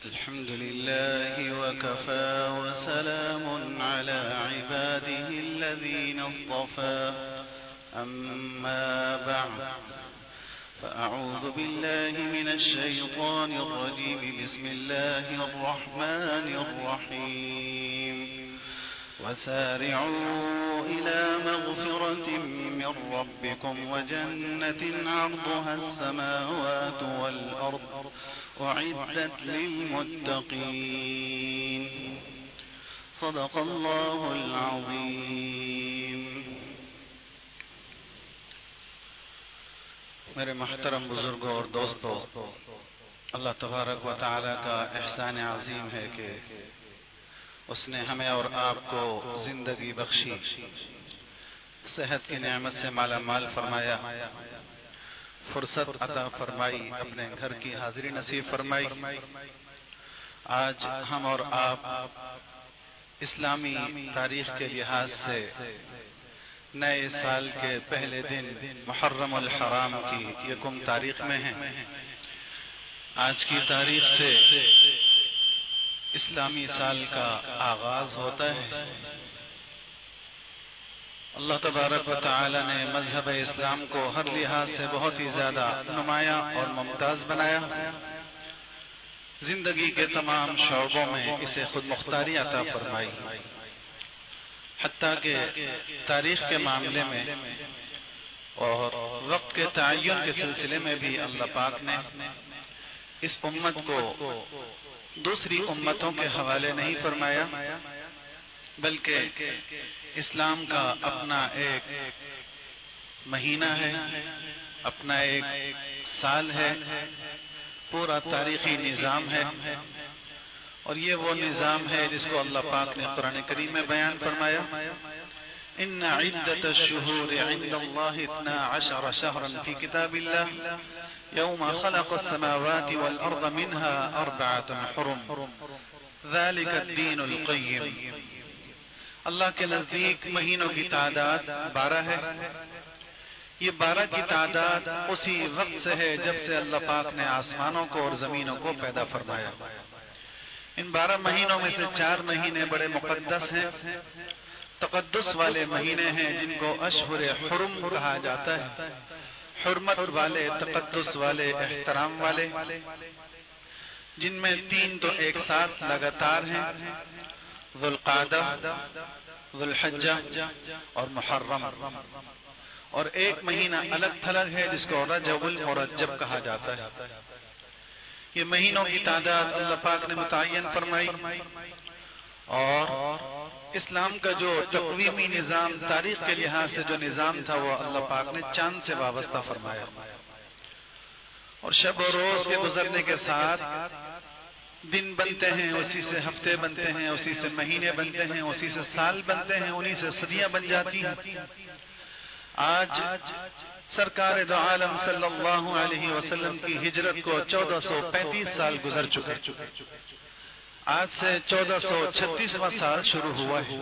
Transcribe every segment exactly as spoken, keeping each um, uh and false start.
الحمد لله وكفى وسلام على عباده الذين اصطفى أما بعد فأعوذ بالله من الشيطان الرجيم بسم الله الرحمن الرحيم وسارعوا إلى مغفرة من ربكم وجنة عرضها السماوات والأرض أعدت للمتقين صدق الله العظيم. میرے محترم بزرگوں اور دوستوں، اللہ تبارک و تعالی کا احسان عظیم ہے کہ اس نے ہمیں اور آپ کو زندگی بخشی، صحت کی نعمت سے مالا مال فرمایا، فرصت عطا فرمائی، اپنے گھر کی حاضری نصیب فرمائی. آج ہم اور آپ اسلامی تاریخ کے لحاظ سے نئے سال کے پہلے دن محرم الحرام کی یکم تاریخ میں ہیں. آج کی تاریخ سے اسلامی سال کا آغاز ہوتا ہے. اللہ تبارک و تعالی نے مذہب اسلام کو ہر لحاظ سے بہت ہی زیادہ نمایاں اور ممتاز بنایا. زندگی کے تمام شعبوں میں اسے خود مختاری عطا فرمائی، حتیٰ کہ تاریخ کے معاملے میں اور وقت کے تعین کے سلسلے میں بھی اللہ پاک نے اس امت کو دوسری امتوں کے حوالے نہیں فرمایا، بلکہ اسلام کا اپنا ایک مہینہ ہے، اپنا ایک سال ہے، پورا تاریخی نظام ہے. اور یہ وہ نظام ہے جس کو اللہ پاک نے قرآن کریم میں بیان فرمایا، ان عدت الشہور عند اللہ اثنا عشر شہرا فی کتاب اللہ یوم خلق السماوات والارض منها اربعۃ حرم ذلک الدین القیم. اللہ کے نزدیک مہینوں کی تعداد بارہ ہے. یہ بارہ کی تعداد اسی وقت سے ہے جب سے اللہ پاک نے آسمانوں کو اور زمینوں کو پیدا فرمایا. ان بارہ مہینوں میں سے چار مہینے بڑے مقدس ہیں، تقدس والے مہینے ہیں، جن کو اشہر حرم کہا جاتا ہے، حرمت والے، تقدس والے، احترام والے، جن میں تین تو ایک ساتھ لگاتار ہیں، ذو القعدہ، ذو الحجہ اور محرم، اور ایک مہینہ الگ تھلگ ہے جس کو رجب المرجب کہا جاتا ہے. یہ مہینوں کی تعداد اللہ پاک نے متعین فرمائی، اور اسلام کا جو تقویمی نظام تاریخ کے لحاظ سے جو نظام تھا وہ اللہ پاک نے چاند سے وابستہ فرمایا. اور شب و روز کے گزرنے کے ساتھ دن بنتے ہیں، اسی سے ہفتے بنتے ہیں، اسی سے مہینے بنتے ہیں، اسی سے سال بنتے ہیں، انہی سے صدیاں بن جاتی ہیں. آج سرکار دو عالم صلی اللہ علیہ وسلم کی ہجرت کو چودہ سو پینتیس سال گزر چکے. آج سے چودہ سو چھتیسواں سال شروع ہوا ہے.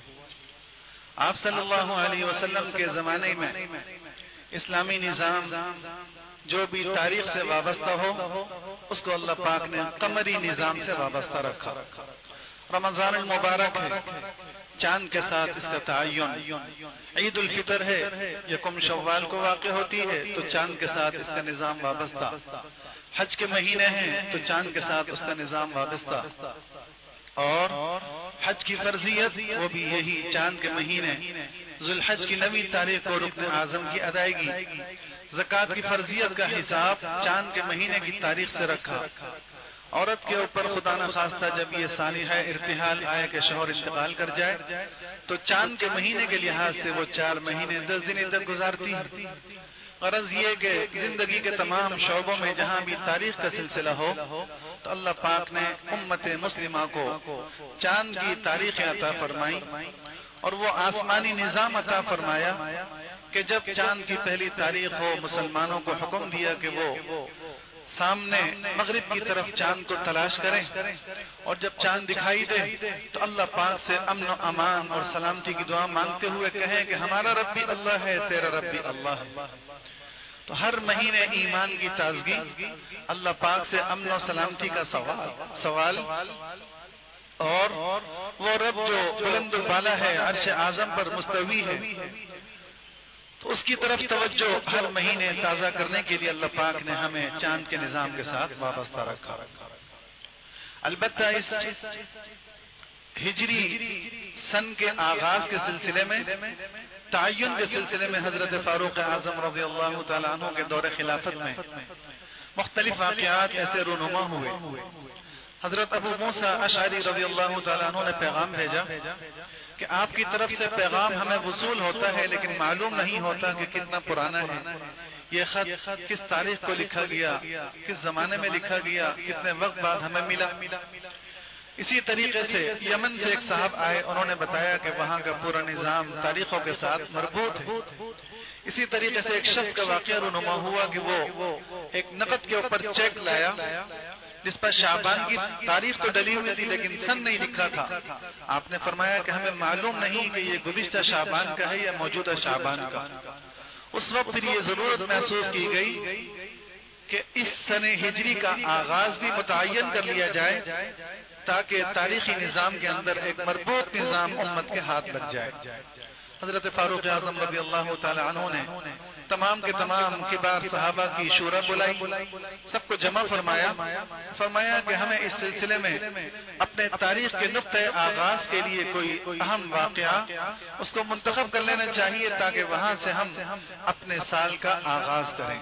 آپ صلی اللہ علیہ وسلم کے زمانے میں اسلامی نظام جو بھی تاریخ سے وابستہ ہو اس کو اللہ پاک نے قمری نظام سے وابستہ رکھا. رمضان المبارک ہے، چاند کے ساتھ اس کا تعین. عید الفطر ہے، یکم شوال کو واقع ہوتی ہے تو چاند کے ساتھ اس کا نظام وابستہ. حج کے مہینے ہیں تو چاند کے ساتھ اس کا نظام وابستہ. اور حج کی فرضیت وہ بھی یہی چاند کے مہینے، ذوالحج کی نویں تاریخ کو رکن اعظم کی ادائیگی. زکوٰۃ کی فرضیت کا حساب چاند کے مہینے کی تاریخ سے رکھا. عورت کے اوپر خدا نخواستہ جب یہ صالحہ ارتحال آئے کہ شوہر انتقال کر جائے تو چاند کے مہینے کے لحاظ سے وہ چار مہینے دس دن ادھر گزارتی ہے. غرض یہ کہ زندگی کے تمام شعبوں میں جہاں بھی تاریخ کا سلسلہ ہو تو اللہ پاک نے امت مسلمہ کو چاند کی تاریخ عطا فرمائی، اور وہ آسمانی نظام عطا فرمایا کہ جب چاند کی پہلی تاریخ ہو مسلمانوں کو حکم دیا کہ وہ سامنے مغرب کی طرف چاند کو تلاش کریں، اور جب چاند دکھائی دے تو اللہ پاک سے امن و امان اور سلامتی کی دعا مانگتے ہوئے کہیں کہ ہمارا رب بھی اللہ ہے، تیرا رب بھی اللہ ہے. تو ہر مہینے ایمان کی تازگی، اللہ پاک سے امن و سلامتی کا سوال سوال اور وہ رب جو بلند و بالا ہے، عرش اعظم پر مستوی ہے، تو اس کی طرف توجہ ہر مہینے تازہ کرنے کے لیے اللہ پاک نے ہمیں چاند کے نظام کے ساتھ وابستہ رکھا۔ البتہ اس ہجری سن کے آغاز کے سلسلے میں، تعین کے سلسلے میں حضرت فاروق اعظم رضی اللہ تعالیٰ عنہ کے دور خلافت میں مختلف واقعات ایسے رونما ہوئے۔ حضرت ابو موسیٰ اشعری رضی اللہ تعالیٰ عنہ نے پیغام بھیجا کہ آپ کی طرف سے پیغام ہمیں وصول ہوتا ہے، لیکن معلوم نہیں ہوتا کہ کتنا پرانا ہے، یہ خط کس تاریخ کو لکھا گیا، کس زمانے میں لکھا گیا، کتنے وقت بعد ہمیں ملا۔ اسی طریقے سے یمن سے ایک صاحب آئے، انہوں نے بتایا کہ وہاں کا پورا نظام تاریخوں کے ساتھ مربوط ہے۔ اسی طریقے سے ایک شخص کا واقعہ رونما ہوا کہ وہ ایک نقد کے اوپر چیک لایا جس پر شعبان کی تاریخ تو ڈلی ہوئی تھی لیکن سن نہیں لکھا تھا۔ آپ نے فرمایا کہ ہمیں معلوم نہیں کہ یہ گزشتہ شعبان کا ہے یا موجودہ شعبان کا۔ اس وقت پھر یہ ضرورت محسوس کی گئی کہ اس سن ہجری کا آغاز بھی متعین کر لیا جائے تاکہ تاریخی نظام کے اندر ایک مربوط نظام امت کے ہاتھ لگ جائے۔ حضرت فاروق اعظم رضی اللہ تعالی عنہ نے تمام کے تمام کبار صحابہ کی شورا بلائی، سب کو جمع فرمایا فرمایا کہ ہمیں اس سلسلے میں اپنے تاریخ کے نقطۂ آغاز کے لیے کوئی اہم واقعہ اس کو منتخب کر لینا چاہیے تاکہ وہاں سے ہم اپنے سال کا آغاز کریں۔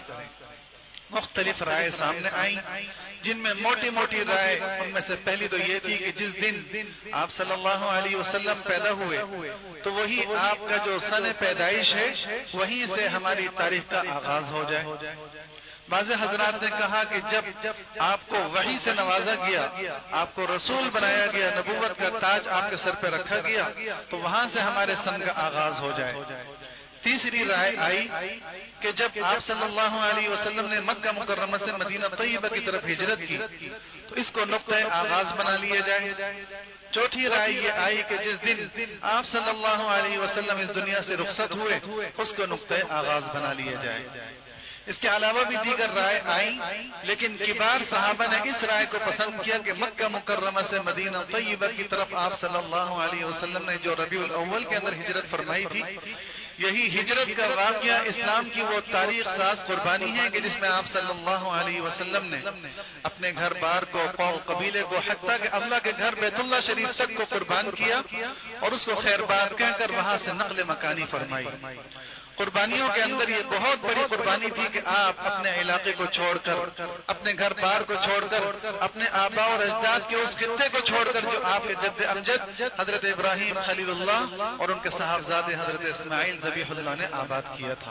مختلف رائے سامنے آئیں، جن میں موٹی موٹی رائے ان میں سے پہلی تو یہ تھی کہ جس دن آپ صلی اللہ علیہ وسلم پیدا ہوئے تو وہی آپ کا جو سن پیدائش ہے وہیں سے ہماری تاریخ کا آغاز ہو جائے۔ بعض حضرات نے کہا کہ جب آپ کو وحی سے نوازا گیا، آپ کو رسول بنایا گیا، نبوت کا تاج آپ کے سر پہ رکھا گیا تو وہاں سے ہمارے سن کا آغاز ہو جائے۔ تیسری رائے آئی کہ جب آپ صلی اللہ علیہ وسلم نے مکہ مکرمہ سے مدینہ طیبہ کی طرف ہجرت کی تو اس کو نقطۂ آغاز بنا لیا جائے۔ چوتھی رائے یہ آئی کہ جس دن آپ صلی اللہ علیہ وسلم اس دنیا سے رخصت ہوئے اس کو نقطۂ آغاز بنا لیا جائے۔ اس کے علاوہ بھی دیگر رائے آئیں، لیکن کبار صحابہ نے اس رائے کو پسند کیا کہ مکہ مکرمہ سے مدینہ طیبہ کی طرف آپ صلی اللہ علیہ وسلم نے جو ربیع الاول کے اندر ہجرت فرمائی تھی، یہی ہجرت کا واقعہ اسلام کی وہ تاریخ ساز قربانی ہے کہ جس میں آپ صلی اللہ علیہ وسلم نے اپنے گھر بار کو، قوم قبیلے کو، حتیٰ کہ اللہ کے گھر بیت اللہ شریف تک کو قربان کیا اور اس کو خیر بات کہہ کر وہاں سے نقل مکانی فرمائی۔ قربانیوں کے اندر یہ بہت بڑی قربانی تھی کہ آپ اپنے علاقے کو چھوڑ کر، اپنے گھر بار کو چھوڑ کر، اپنے آباء اور اجداد کے اس خطے کو چھوڑ کر جو آپ کے جد امجد حضرت ابراہیم خلیل اللہ اور ان کے صاحبزادے حضرت اسماعیل ذبیح اللہ نے آباد کیا تھا،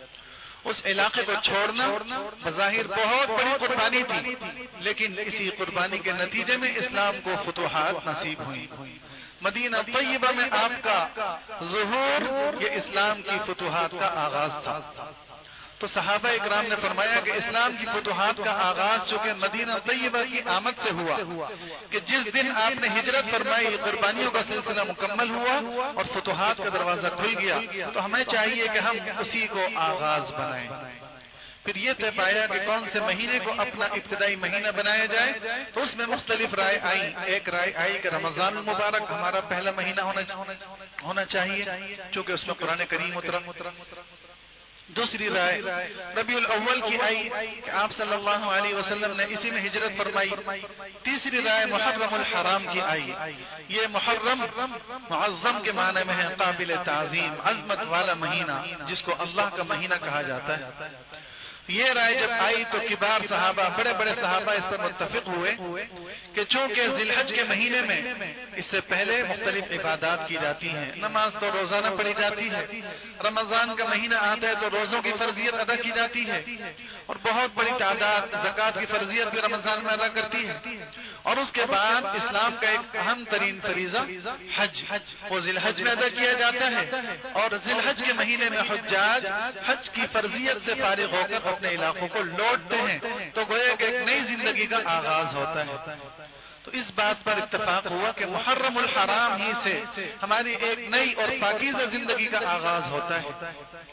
اس علاقے کو چھوڑنا بظاہر بہت بڑی قربانی تھی، لیکن اسی قربانی کے نتیجے میں اسلام کو فتوحات نصیب ہوئی۔ مدینہ طیبہ میں آپ کا ظہور یہ اسلام کی فتوحات کا آغاز تھا۔ تو صحابہ اکرام نے فرمایا کہ اسلام کی فتوحات کا آغاز چونکہ مدینہ طیبہ کی آمد سے ہوا کہ جس دن آپ نے ہجرت فرمائی قربانیوں کا سلسلہ مکمل ہوا اور فتوحات کا دروازہ کھل گیا، تو ہمیں چاہیے کہ ہم اسی کو آغاز بنائیں۔ پھر یہ طے پایا کہ کون سے مہینے کو اپنا ابتدائی مہینہ بنایا جائے، تو اس میں مختلف رائے آئی۔ ایک رائے آئی کہ رمضان المبارک ہمارا پہلا مہینہ ہونا چاہیے چونکہ اس میں قرآن کریم اترا۔ دوسری رائے ربیع الاول کی آئی کہ آپ صلی اللہ علیہ وسلم نے اسی میں ہجرت فرمائی۔ تیسری رائے محرم الحرام کی آئی، یہ محرم معظم کے معنی میں ہے، قابل تعظیم، عظمت والا مہینہ جس کو اللہ کا مہینہ کہا جاتا ہے۔ یہ رائے جب آئی تو کبار صحابہ، بڑے بڑے صحابہ اس پر متفق ہوئے کہ چونکہ ذی الحج کے مہینے میں اس سے پہلے مختلف عبادات کی جاتی ہیں، نماز تو روزانہ پڑھی جاتی ہے، رمضان کا مہینہ آتا ہے تو روزوں کی فرضیت ادا کی جاتی ہے اور بہت بڑی تعداد زکوٰۃ کی فرضیت بھی رمضان میں ادا کرتی ہے، اور اس کے بعد اسلام کا ایک اہم ترین فریضہ حج وہ ذی الحج میں ادا کیا جاتا ہے، اور ذی الحج کے مہینے میں حجاج حج کی فرضیت سے فارغ ہو کر اپنے علاقوں کو لوٹتے ہیں، تو گویا کہ ایک نئی زندگی کا آغاز ہوتا ہے۔ تو اس بات پر اتفاق ہوا کہ محرم الحرام ہی سے ہماری ایک نئی اور پاکیزہ زندگی کا آغاز ہوتا ہے۔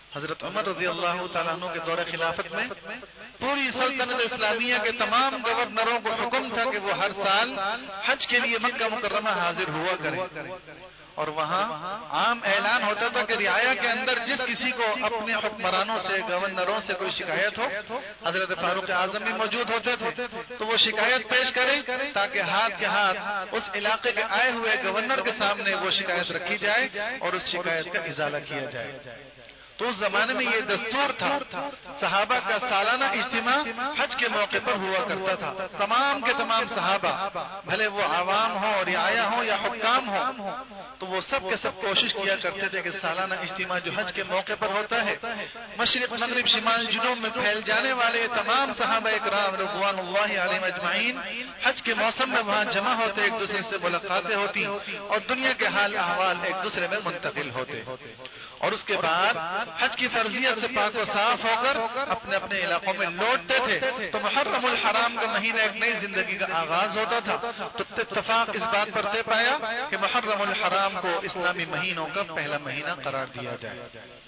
حضرت عمر رضی اللہ تعالیٰ عنہ کے دور خلافت میں پوری سلطنت اسلامیہ کے تمام گورنروں کو حکم تھا کہ وہ ہر سال حج کے لیے مکہ مکرمہ حاضر ہوا کریں، اور وہاں عام اعلان ہوتا تھا کہ رعایا کے اندر جس کسی کو اپنے حکمرانوں سے، گورنروں سے کوئی شکایت ہو، حضرت فاروق اعظم بھی موجود ہوتے تھے، تو وہ شکایت پیش کریں تاکہ ہاتھ کے ہاتھ اس علاقے کے آئے ہوئے گورنر کے سامنے وہ شکایت رکھی جائے اور اس شکایت کا ازالہ کیا جائے۔ تو اس زمانے میں یہ دستور تھا، صحابہ کا سالانہ اجتماع حج کے موقع پر ہوا کرتا تھا۔ تمام کے تمام صحابہ، بھلے وہ عوام ہوں، رعایا ہوں یا حکام ہوں، تو وہ سب کے سب کوشش کیا کرتے تھے کہ سالانہ اجتماع جو حج کے موقع پر ہوتا ہے، مشرق مغرب شمال جنوب میں پھیل جانے والے تمام صحابہ اکرام رضوان اللہ علیہم اجمعین حج کے موسم میں وہاں جمع ہوتے، ایک دوسرے سے ملاقاتیں ہوتی اور دنیا کے حال احوال ایک دوسرے میں منتقل ہوتے، اور اس کے بعد حج کی فرضیت سے پاک و صاف ہو کر اپنے اپنے علاقوں میں لوٹتے تھے۔ تو محرم الحرام کا مہینہ ایک نئی زندگی کا آغاز ہوتا تھا، تو اتفاق اس بات پر طے پایا کہ محرم الحرام کو اسلامی مہینوں کا پہلا مہینہ قرار دیا جائے۔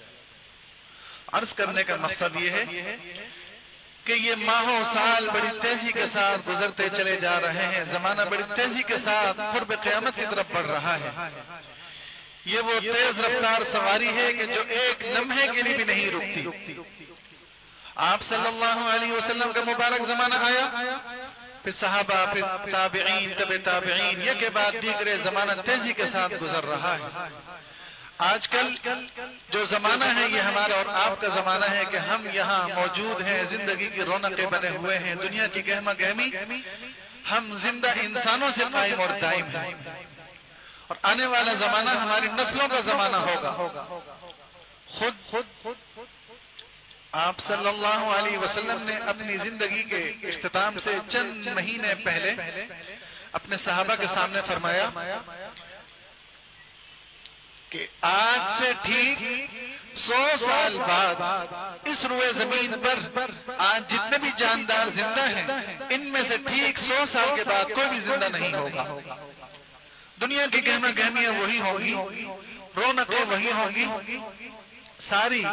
عرض کرنے کا مقصد یہ ہے کہ یہ ماہوں سال بڑی تیزی کے ساتھ گزرتے چلے جا رہے ہیں، زمانہ بڑی تیزی کے ساتھ قرب قیامت کی طرف بڑھ رہا ہے۔ یہ وہ تیز رفتار سواری ہے کہ جو ایک لمحے کے لیے بھی نہیں رکتی۔ آپ صلی اللہ علیہ وسلم کا مبارک زمانہ آیا، پھر صحابہ، پھر تابعین، تبع تابعین، یہ کے بعد دیگرے زمانہ تیزی کے ساتھ گزر رہا ہے۔ آج کل جو زمانہ ہے یہ ہمارا اور آپ کا زمانہ ہے کہ ہم یہاں موجود ہیں، زندگی کی رونقیں بنے ہوئے ہیں، دنیا کی گہما گہمی، ہم زندہ انسانوں سے قائم اور دائم ہیں، اور آنے والا زمانہ ہماری نسلوں کا زمانہ ہوگا۔ خود خود آپ صلی اللہ علیہ وسلم نے اپنی زندگی کے اختتام سے چند مہینے پہلے اپنے صحابہ کے سامنے فرمایا کہ آج سے ٹھیک سو سال بعد اس روئے زمین پر آج جتنے بھی جاندار زندہ ہیں، ان میں سے ٹھیک سو سال کے بعد کوئی بھی زندہ نہیں ہوگا۔ دنیا کی گہما گہمیاں وہی ہوگی، رونقیں وہی ہوگی، ساری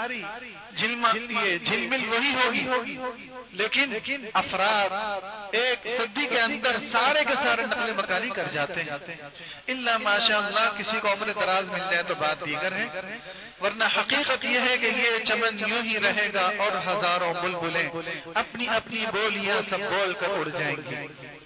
یہ جھلمل وہی ہوگی، لیکن افراد ایک صدی کے اندر سارے کے سارے نقل مکانی کر جاتے ہیں، الا ماشاء اللہ کسی کو عمر دراز مل جائے تو بات دیگر ہے، ورنہ حقیقت یہ ہے کہ یہ چمن یوں ہی رہے گا اور ہزاروں بلبلیں اپنی اپنی بولیاں سب بول کر اڑ جائیں گی۔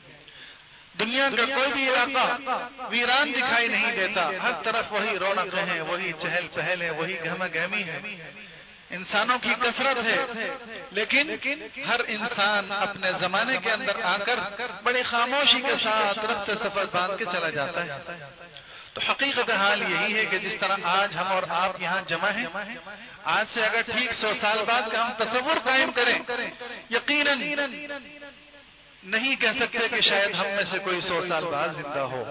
دنیا کا کوئی بھی علاقہ ویران دکھائی نہیں دیتا، ہر طرف وہی رونقیں ہیں، وہی چہل پہل ہے، وہی گہما گہمی ہے، انسانوں کی کثرت ہے، لیکن ہر انسان اپنے زمانے کے اندر آ کر بڑی خاموشی کے ساتھ رخت سفر باندھ کے چلا جاتا ہے۔ تو حقیقت حال یہی ہے کہ جس طرح آج ہم اور آپ یہاں جمع ہیں، آج سے اگر ٹھیک سو سال بعد کا ہم تصور قائم کریں، یقیناً نہیں کہہ سکتے کہ شاید ہم میں سے کوئی سو سال بعد زندہ ہو،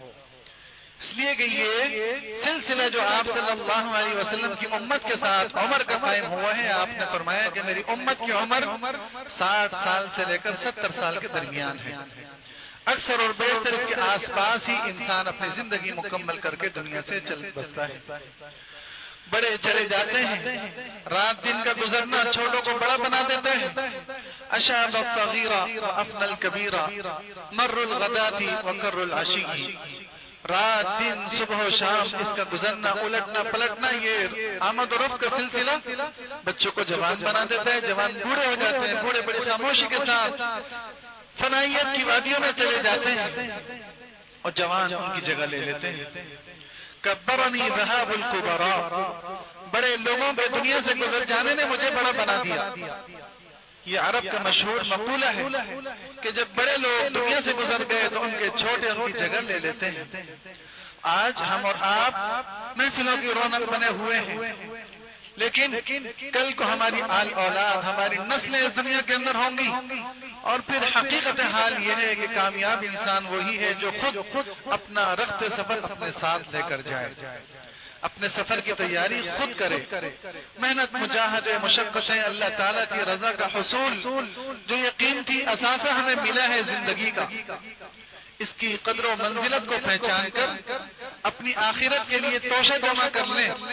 اس لیے کہ یہ سلسلہ جو آپ صلی اللہ علیہ وسلم کی امت کے ساتھ عمر کا قائم ہوا ہے، آپ نے فرمایا کہ میری امت کی عمر ساٹھ سال سے لے کر ستر سال کے درمیان ہے۔ اکثر اور بیشتر اس کے آس پاس ہی انسان اپنی زندگی مکمل کر کے دنیا سے چل بستا ہے۔ بڑے چلے جاتے ہیں، رات دن کا گزرنا چھوٹوں کو بڑا بنا دیتا ہے۔ اشاب الصغیرہ وافنى الکبیرہ مر الغداة وکر العشی، رات دن صبح و شام اس کا گزرنا، الٹنا پلٹنا، یہ آمد و رفت کا سلسلہ بچوں کو جوان بنا دیتا ہے، جوان بوڑھے ہو جاتے ہیں، بوڑھے بڑی خاموشی کے ساتھ فنائیت کی وادیوں میں چلے جاتے ہیں اور جوان ان کی جگہ لے لیتے ہیں۔ کبرنی ذہاب الکبراء، بڑے لوگوں کے دنیا سے گزر جانے نے مجھے بڑا بنا دیا۔ یہ عرب کا مشہور مقولہ ہے کہ جب بڑے لوگ دنیا سے گزر گئے تو ان کے چھوٹے ان کی جگہ لے لیتے ہیں۔ آج ہم اور آپ محفلوں کی رونق بنے ہوئے ہیں، لیکن کل کو ہماری آل اولاد، ہماری نسلیں اس دنیا کے اندر ہوں گی، اور پھر حقیقت حال یہ ہے کہ کامیاب انسان وہی ہے جو خود خود اپنا رخت سفر اپنے ساتھ لے کر جائے، اپنے سفر کی تیاری خود کرے، محنت، مجاہدے، مشقتیں، اللہ تعالیٰ کی رضا کا حصول، جو یہ قیمتی اثاثہ ہمیں ملا ہے زندگی کا، اس کی قدر و منزلت کو پہچان کر اپنی آخرت کے لیے توشہ جمع کر لیں،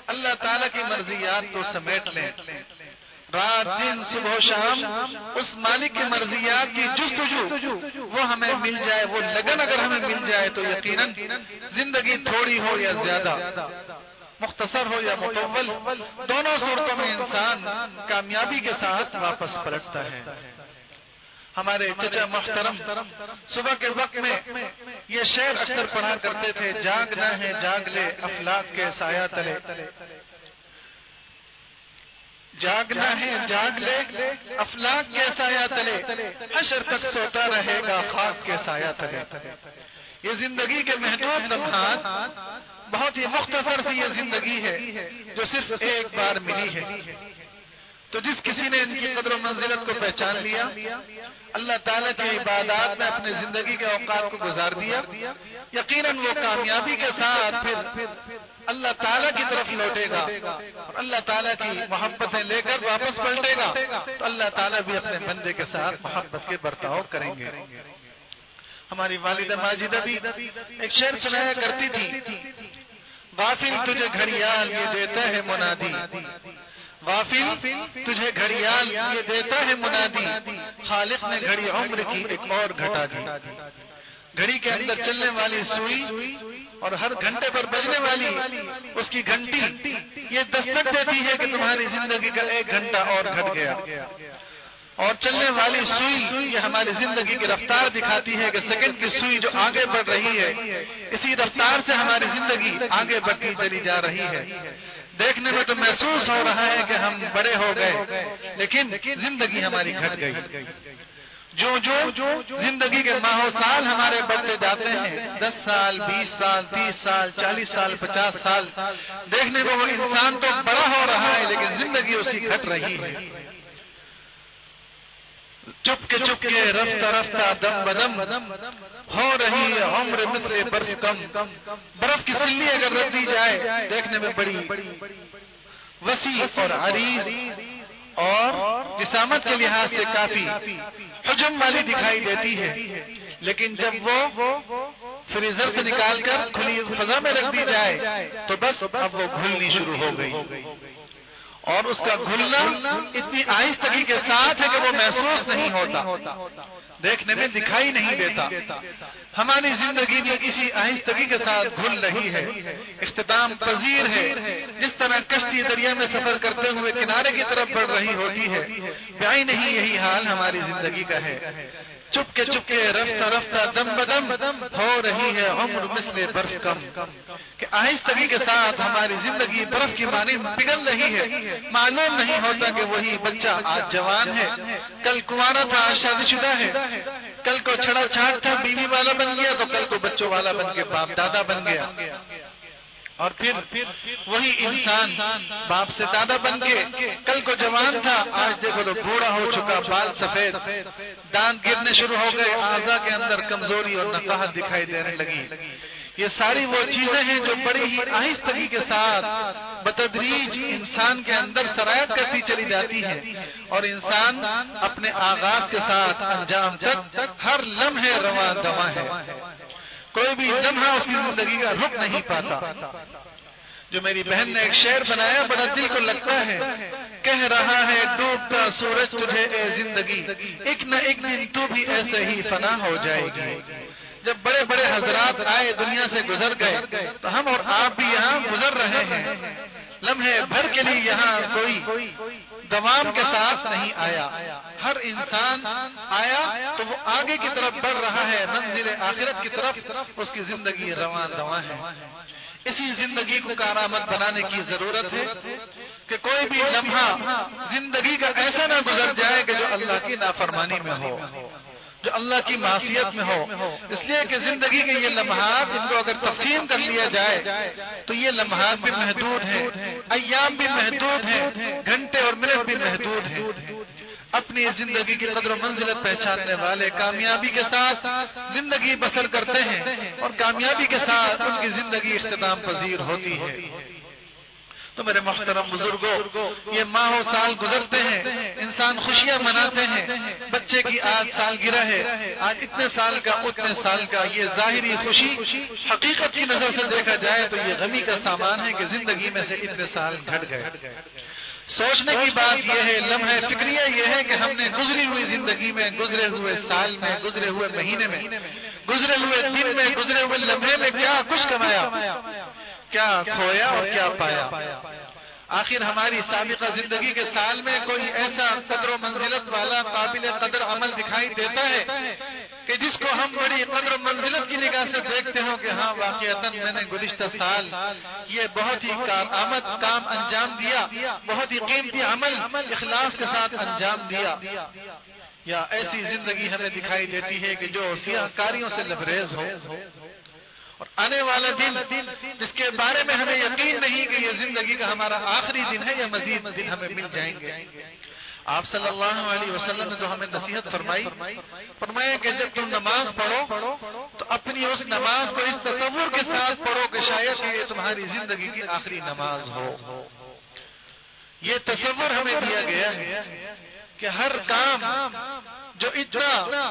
اللہ تعالیٰ کی مرضیات کو سمیٹ لیں، رات دن صبح و شام اس مالک کی مرضیات کی جستجو وہ ہمیں مل جائے، وہ لگن اگر ہمیں مل جائے تو یقیناً زندگی تھوڑی ہو یا زیادہ، مختصر ہو یا مطول، دونوں صورتوں میں انسان کامیابی کے ساتھ واپس پلٹتا ہے۔ ہمارے چچا محترم صبح کے وقت میں یہ شعر اکثر پڑھا کرتے تھے، جاگنا ہے جاگ لے افلاک کے سایہ تلے، جاگنا ہے جاگ لے افلاک کے سایہ تلے، حشر تک سوتا رہے گا خاک کے سایہ تلے۔ یہ زندگی کے محدود لمحات، بہت ہی مختصر سی یہ زندگی ہے جو صرف ایک بار ملی ہے، تو جس کسی نے ان کی قدر و منزلت کو پہچان لیا، اللہ تعالیٰ کی عبادات میں اپنے زندگی کے اوقات کو گزار دیا، یقیناً وہ کامیابی کے ساتھ پھر اللہ تعالیٰ کی طرف لوٹے گا اور اللہ تعالیٰ کی محبتیں لے کر واپس پلٹے گا، تو اللہ تعالیٰ بھی اپنے بندے کے ساتھ محبت کے برتاؤ کریں گے۔ ہماری والدہ ماجدہ بھی ایک شعر سنایا کرتی تھی، غافل تجھے گھڑیال یہ دیتا ہے منادی، غافل تجھے گھڑیال یہ دیتا ہے منادی، خالق نے گھڑی عمر کی ایک اور گھٹا دی۔ گھڑی کے اندر چلنے والی سوئی اور ہر گھنٹے پر بجنے والی اس کی گھنٹی یہ دستک دیتی ہے کہ تمہاری زندگی کا ایک گھنٹہ اور گھٹ گیا، اور چلنے والی سوئی یہ ہماری زندگی کی رفتار دکھاتی ہے کہ سیکنڈ کی سوئی جو آگے بڑھ رہی ہے، اسی رفتار سے ہماری زندگی آگے بڑھتی چلی جا رہی ہے۔ دیکھنے میں تو محسوس ہو رہا ہے کہ ہم بڑے ہو گئے، لیکن زندگی ہماری گھٹ گئی۔ جو جو زندگی کے ماہ و سال ہمارے بڑھتے جاتے ہیں، دس سال، بیس سال، تیس سال، چالیس سال، پچاس سال، دیکھنے میں وہ انسان تو بڑا ہو رہا ہے لیکن زندگی اس کی گھٹ رہی ہے۔ چپ کے چپ کے رفتہ رفتہ دم بدم ہو رہی ہے عمر مثل برف کم، برف کی سلی اگر رکھ دی جائے دیکھنے میں بڑی وسیع اور عریض اور جسامت کے لحاظ سے کافی حجم والی دکھائی دیتی ہے، لیکن جب وہ فریزر سے نکال کر کھلی فضا میں رکھ دی جائے تو بس اب وہ گھلنی شروع ہو گئی، اور اس کا گھلنا اتنی آہستگی کے ساتھ ہے کہ وہ محسوس نہیں ہوتا، دیکھنے میں دکھائی نہیں دیتا۔ ہماری زندگی بھی اسی آہستگی کے ساتھ گھل رہی ہے، اختتام پذیر ہے۔ جس طرح کشتی دریا میں سفر کرتے ہوئے کنارے کی طرف بڑھ رہی ہوتی ہے، بیائی نہیں یہی حال ہماری زندگی کا ہے۔ چپ کے چپ کے رفتہ رفتہ دم بدم ہو رہی ہے عمر مثل برف کم، کہ آہستگی کے ساتھ ہماری زندگی برف کی مانند پگھل رہی ہے۔ معلوم نہیں ہوتا کہ وہی بچہ آج جوان ہے، کل کنوارا تھا آج شادی شدہ ہے، کل کو چھڑا چھاٹ تھا بیوی والا بن گیا تو کل کو بچوں والا بن کے باپ دادا بن گیا، اور پھر وہی انسان باپ سے دادا بن کے کل کو جوان تھا آج دیکھو تو بوڑھا ہو چکا، بال سفید، دانت گرنے شروع ہو گئے، اعضاء کے اندر کمزوری اور نقاہت دکھائی دینے لگی۔ یہ ساری وہ چیزیں ہیں جو بڑی ہی آہستگی کے ساتھ بتدریج انسان کے اندر سرایت کرتی چلی جاتی ہیں، اور انسان اپنے آغاز کے ساتھ انجام تک ہر لمحے رواں دواں ہے، کوئی بھی لمحہ اس کی زندگی کا رک نہیں پاتا۔ جو میری بہن نے ایک شعر بنایا بڑا دل کو لگتا ہے، کہہ رہا ہے ڈوبتا سورج تجھے اے زندگی، ایک نہ ایک دن تو بھی ایسے ہی فنا ہو جائے گی۔ جب بڑے بڑے حضرات آئے دنیا سے گزر گئے تو ہم اور آپ بھی یہاں گزر رہے ہیں، لمحے بھر کے لیے یہاں کوئی دوام کے ساتھ نہیں آیا، ہر انسان آیا تو وہ آگے کی طرف بڑھ رہا ہے، منزل آخرت کی طرف اس کی زندگی رواں دواں ہے۔ اسی زندگی کو کارآمد بنانے کی ضرورت ہے کہ کوئی بھی لمحہ زندگی کا ایسا نہ گزر جائے کہ جو اللہ کی نافرمانی میں ہو، جو اللہ کی معصیت میں ہو، اس لیے کہ زندگی کے یہ لمحات ان کو اگر تقسیم کر لیا جائے تو یہ لمحات بھی محدود ہیں، ایام بھی محدود ہیں، گھنٹے اور منٹ بھی محدود ہیں۔ اپنی زندگی کی قدر و منزلت پہچاننے والے کامیابی کے ساتھ زندگی بسر کرتے ہیں، اور کامیابی کے ساتھ ان کی زندگی اختتام پذیر ہوتی ہے۔ تو میرے محترم بزرگوں، یہ ماہ و سال گزرتے ہیں، انسان خوشیاں مناتے ہیں، بچے کی آج سالگرہ ہے، آج اتنے سال کا اتنے سال کا، یہ ظاہری خوشی حقیقت کی نظر سے دیکھا جائے تو یہ غمی کا سامان ہے کہ زندگی میں سے اتنے سال گھٹ گئے۔ سوچنے کی بات یہ ہے، لمحہ فکریہ یہ ہے کہ ہم نے گزری ہوئی زندگی میں، گزرے ہوئے سال میں، گزرے ہوئے مہینے میں، گزرے ہوئے دن میں، گزرے ہوئے لمحے میں کیا کچھ کمایا، کیا کھویا اور کیا پایا۔ آخر ہماری سابقہ زندگی کے سال میں کوئی ایسا قدر و منزلت والا قابل قدر عمل دکھائی دیتا ہے کہ جس کو ہم بڑی قدر و منزلت کی نگاہ سے دیکھتے ہوں کہ ہاں واقعتاً میں نے گزشتہ سال یہ بہت ہی کارآمد کام انجام دیا، بہت ہی قیمتی عمل اخلاص کے ساتھ انجام دیا، یا ایسی زندگی ہمیں دکھائی دیتی ہے کہ جو سیاہ کاریوں سے لبریز ہو، اور آنے والا دن جس کے بارے میں ہمیں یقین نہیں کہ یہ زندگی کا ہمارا آخری دن ہے یا مزید دن ہمیں مل جائیں گے۔ آپ صلی اللہ علیہ وسلم نے جو ہمیں نصیحت فرمائی، فرمایا کہ جب تم نماز پڑھو تو اپنی اس نماز کو اس تصور کے ساتھ پڑھو کہ شاید یہ تمہاری زندگی کی آخری نماز ہو۔ یہ تصور ہمیں دیا گیا ہے کہ ہر کام جو اتنا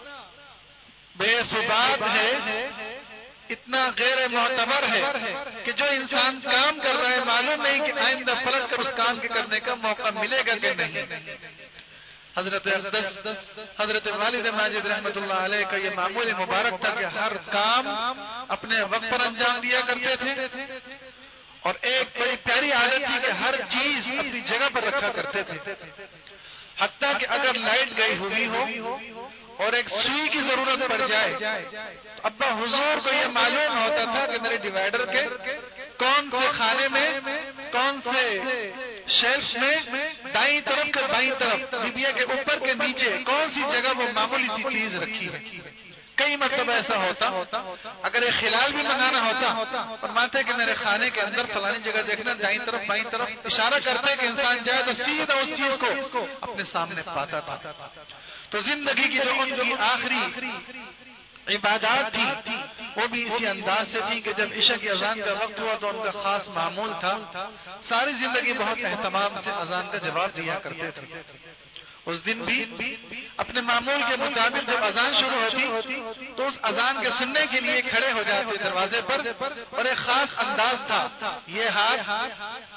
بے ثبات ہے، اتنا غیر معتبر ہے کہ جو انسان کام کر رہا ہے معلوم نہیں کہ آئندہ پلٹ کر اس کام کے کرنے کا موقع ملے گا کہ نہیں۔ حضرت اقدس حضرت والد ماجد رحمت اللہ علیہ کا یہ معمول مبارک تھا کہ ہر کام اپنے وقت پر انجام دیا کرتے تھے، اور ایک بڑی پیاری عادت تھی کہ ہر چیز اپنی جگہ پر رکھا کرتے تھے، حتیٰ کہ اگر لائٹ گئی ہوئی ہو اور ایک سوئی کی ضرورت پڑ جائے تو ابا حضور کو یہ معلوم ہوتا تھا کہ میرے ڈیوائیڈر کے کون سے خانے میں، کون سے شیلف میں، دائیں طرف کے بائیں طرف، ڈبیا کے اوپر کے نیچے کون سی جگہ وہ معمولی سی چیز رکھی ہے۔ کئی مطلب ایسا ہوتا اگر ایک خلال بھی منگانا ہوتا، فرماتے کہ میرے کھانے کے اندر فلانی جگہ دیکھنا، دائیں طرف بائیں طرف اشارہ کرتے کہ انسان جائے تو سیدھا اس چیز کو اپنے سامنے پاتا تھا۔ تو زندگی کی جو ان کی آخری عبادات تھی وہ بھی اسی انداز سے تھی کہ جب عشاء کی اذان کا وقت ہوا تو ان کا خاص معمول تھا، ساری زندگی بہت اہتمام سے اذان کا جواب دیا کرتے تھے۔ اس دن بھی اپنے معمول کے مطابق جب اذان شروع ہوتی تو اس اذان کے سننے کے لیے کھڑے ہو جاتے دروازے پر، اور ایک خاص انداز تھا، یہ ہاتھ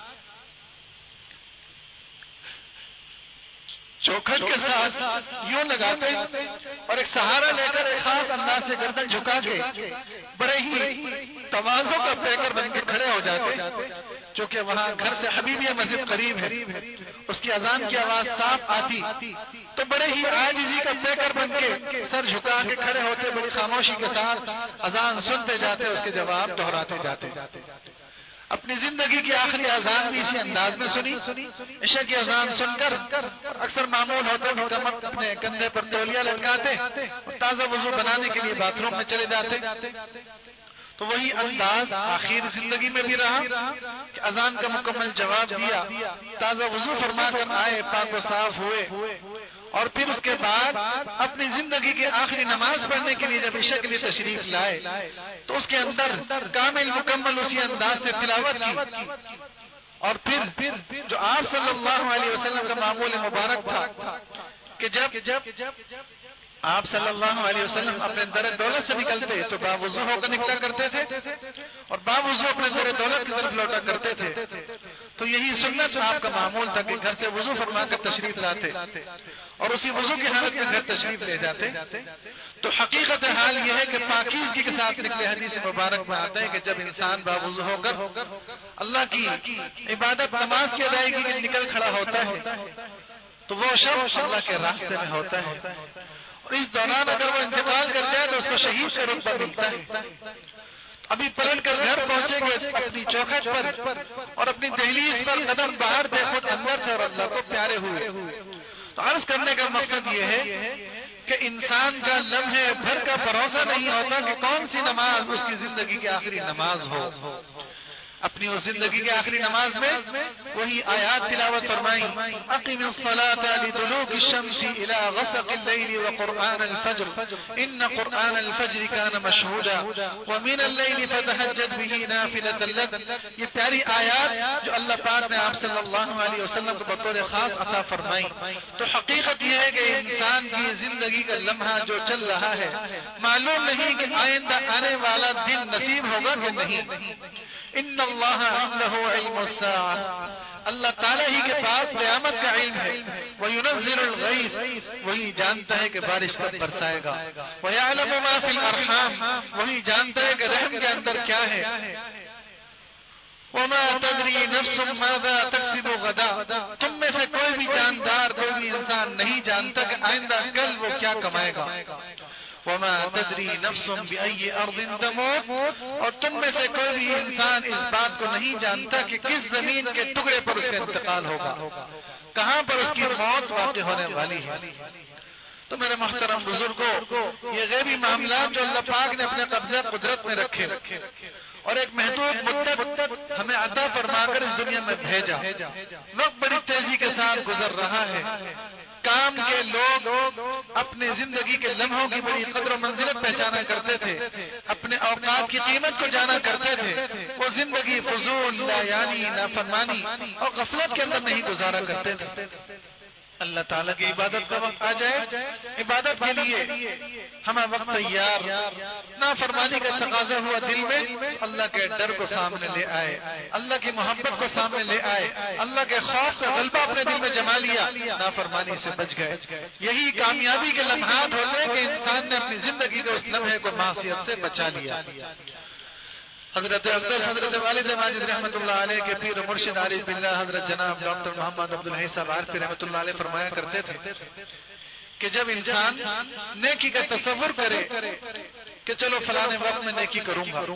چوکھٹ کے ساتھ یوں لگاتے اور ایک سہارا لے کر ایک خاص انداز سے گردن جھکا کے بڑے ہی تواضع کا پیکر بن کے کھڑے ہو جاتے، چونکہ وہاں گھر سے حبیبیہ مسجد قریب ہے، اس کی اذان کی آواز صاف آتی تو بڑے ہی عاجزی کا پیکر بن کے سر جھکا کے کھڑے ہوتے، بڑی خاموشی کے ساتھ اذان سنتے جاتے، اس کے جواب دہراتے جاتے۔ اپنی زندگی کی آخری اذان بھی اسی انداز میں سنی، عشاء کی اذان سن کر اکثر معمول ہوتا ہے کمر اپنے کندھے پر تولیہ لٹکاتے اور تازہ وضو بنانے کے لیے باتھ روم میں چلے جاتے۔ تو وہی انداز آخر زندگی میں بھی رہا کہ اذان کا مکمل جواب دیا، تازہ وضو فرما کر آئے، پاک و صاف ہوئے، اور پھر اس کے بعد اپنی زندگی کی آخری نماز پڑھنے کے لیے جب عشاء کے لیے تشریف لائے تو اس کے اندر کامل مکمل اسی انداز سے تلاوت کی، اور پھر جو آپ صلی اللہ علیہ وسلم کا معمول مبارک تھا کہ جب آپ صلی اللہ علیہ وسلم اپنے در دولت سے نکلتے تو باوضو ہو کر نکلا کرتے تھے اور باوضو اپنے در دولت کی طرف لوٹا کرتے تھے۔ تو یہی سنت آپ کا معمول تھا کہ گھر سے وضو فرما کر تشریف لاتے اور اسی وضو کی حالت میں گھر تشریف لے جاتے۔ تو حقیقت حال یہ ہے کہ پاکیزگی کے ساتھ نکلے حدیث مبارک میں آتا ہے کہ جب انسان باوضو ہو کر اللہ کی عبادت نماز کی ادائیگی کے نکل کھڑا ہوتا ہے تو وہ شخص اللہ کے راستے میں ہوتا ہے، اور اس دوران اگر وہ انتقال کر جائے تو اس کو شہید کا رتبہ ملتا ہے۔ ابھی پلٹ کر گھر پہنچے گے اپنی چوکھٹ پر اور اپنی دہلیز پر قدم باہر تھے، خود اندر تھے اور اللہ کو پیارے ہوئے۔ تو عرض کرنے کا مقصد یہ ہے کہ انسان کا لمحے بھر کا بھروسہ نہیں ہوتا کہ کون سی نماز اس کی زندگی کی آخری نماز ہو۔ اپنی اس زندگی کے آخری نماز میں وہی آیات تلاوت فرمائی، اقم الصلاة لدلوک الشمس الى غسق اللیل وقرآن الفجر ان قرآن الفجر كان مشهودا ومن اللیل فتہجد به نافلة لک. یہ پیاری آیات جو اللہ پاک نے آپ صلی اللہ علیہ وسلم کو بطور خاص عطا فرمائی. تو حقیقت یہ ہے کہ انسان کی زندگی کا لمحہ جو چل رہا ہے معلوم نہیں کہ آئندہ آنے والا دن نصیب ہوگا کہ نہیں. ان اللہ عنده علم الساعہ، اللہ تعالیٰ ہی کے پاس قیامت کا علم ہے. وَيُنَزِّلُ الْغَيْثَ، وہی جانتا ہے کہ بارش کب برسائے گا. وَيَعْلَمُ مَا فِي الْأَرْحَامِ، وہی جانتا ہے کہ رحم کے اندر کیا ہے. وَمَا تَدْرِي نَفْسٌ مَاذَا تَكْسِبُ غَدًا، تم میں سے کوئی بھی جاندار، کوئی بھی انسان نہیں جانتا کہ آئندہ کل وہ کیا کمائے گا. وَمَا تَدْرِي نَفْسٌ بِأَيِّ أَرْضٍ تَمُوتُ، اور تم میں سے کوئی بھی انسان اس بات کو نہیں جانتا کہ کس زمین کے ٹکڑے پر اس کا انتقال ہوگا، کہاں پر اس کی موت واقع ہونے والی ہے. تو میرے محترم بزرگوں، یہ غیبی معاملات جو اللہ پاک نے اپنے قبضہ قدرت میں رکھے اور ایک محدود مدت ہمیں عطا فرما کر اس دنیا میں بھیجا. وقت بڑی تیزی کے ساتھ گزر رہا ہے. کام کے لوگ اپنے زندگی کے لمحوں کی بڑی قدر و منزلت پہچانا کرتے تھے، اپنے اوقات کی قیمت کو جانا کرتے تھے. وہ زندگی فضول، لا یعنی، نافرمانی اور غفلت کے اندر نہیں گزارا کرتے تھے. اللہ تعالیٰ کی عبادت کا وقت آ جائے، عبادت کے لیے ہمیں وقت تیار، نافرمانی کا تقاضا ہوا دل میں، اللہ کے ڈر کو سامنے لے آئے، اللہ کی محبت کو سامنے لے آئے، اللہ کے خوف کا غلبہ اپنے دل میں جما لیا، نافرمانی سے بچ گئے. یہی کامیابی کے لمحات ہوتے ہیں کہ انسان نے اپنی زندگی کے اس لمحے کو معصیت سے بچا لیا. حضرت افضل حضرت والد ماجد رحمۃ اللہ علیہ کے پیر مرشد عارف باللہ حضرت جناب ڈاکٹر محمد عبدالحی صاحب عارفی رحمۃ اللہ علیہ فرمایا کرتے تھے کہ جب انسان نیکی کا تصور کرے کہ چلو فلاں وقت میں نیکی کروں گا،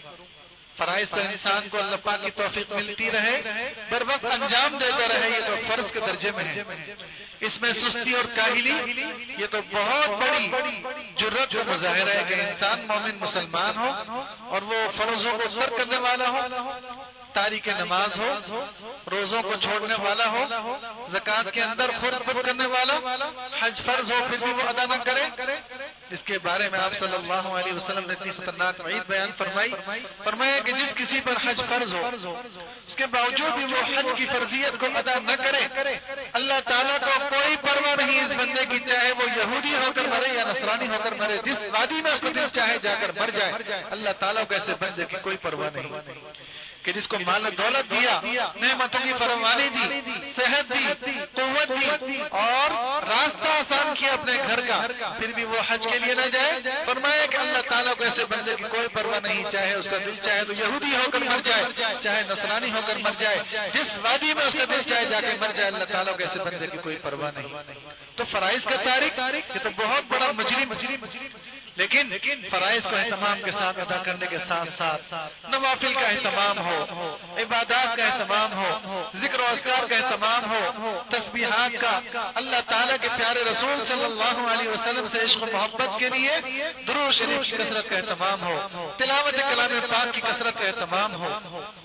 فرائض تو انسان کو اللہ پاک کی توفیق ملتی رہے، بر وقت انجام دیتا رہے، یہ تو فرض کے درجے میں ہے. اس میں سستی اور کاہلی یہ تو بہت بڑی جرت کا مظاہرہ ہے کہ انسان مومن مسلمان ہو اور وہ فرضوں کو ترک کرنے والا ہو، تاریک نماز ہو، روزوں کو چھوڑنے والا ہو، زکوٰۃ کے اندر خود خود کرنے والا، حج فرض ہو پھر بھی وہ ادا نہ کرے. جس کے بارے میں آپ صلی اللہ علیہ وسلم نے اتنی خطرناک وعید بیان فرمائی فرمایا کہ جس کسی پر حج فرض ہو اس کے باوجود بھی وہ حج کی فرضیت کو ادا نہ کرے، اللہ تعالیٰ کو کوئی پرواہ نہیں اس بندے کی، چاہے وہ یہودی ہو کر مرے یا نصرانی ہو کر مرے، جس وادی میں اس کو دل چاہے جا کر مر جائے، اللہ تعالیٰ کو ایسے بندے کی کوئی پرواہ نہیں. کہ جس کو مال و دولت دیا، نعمتوں کی فراوانی دی، صحت دی، قوت دی اور راستہ آسان کیا اپنے گھر کا، پھر بھی وہ حج کے لیے نہ جائے. فرمایا کہ اللہ تعالیٰ کو ایسے بندے کی کوئی پرواہ نہیں، چاہے اس کا دل چاہے تو یہودی ہو کر مر جائے، چاہے نصرانی ہو کر مر جائے، جس وادی میں اس کا دل چاہے جا کے مر جائے، اللہ تعالیٰ کو ایسے بندے کی کوئی پرواہ نہیں. تو فرائض کا تارک یہ تو بہت بڑا مجرم، لیکن فرائض کو اہتمام کے ساتھ ادا کرنے کے ساتھ ساتھ نوافل کا اہتمام ہو، عبادات کا اہتمام ہو، ذکر و اذکار کا اہتمام ہو، تسبیحات کا، اللہ تعالیٰ کے پیارے رسول صلی اللہ علیہ وسلم سے عشق و محبت کے لیے درود شریف کی کثرت کا اہتمام ہو، تلاوت کلام پاک کی کثرت کا اہتمام ہو.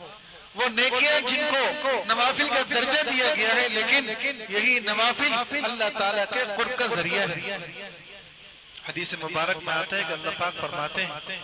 وہ نیکیاں جن کو نوافل کا درجہ دیا گیا ہے، لیکن یہی نوافل اللہ تعالیٰ کے قرب کا ذریعہ ہے. حدیث مبارک میں آتا ہے کہ اللہ پاک فرماتے ہیں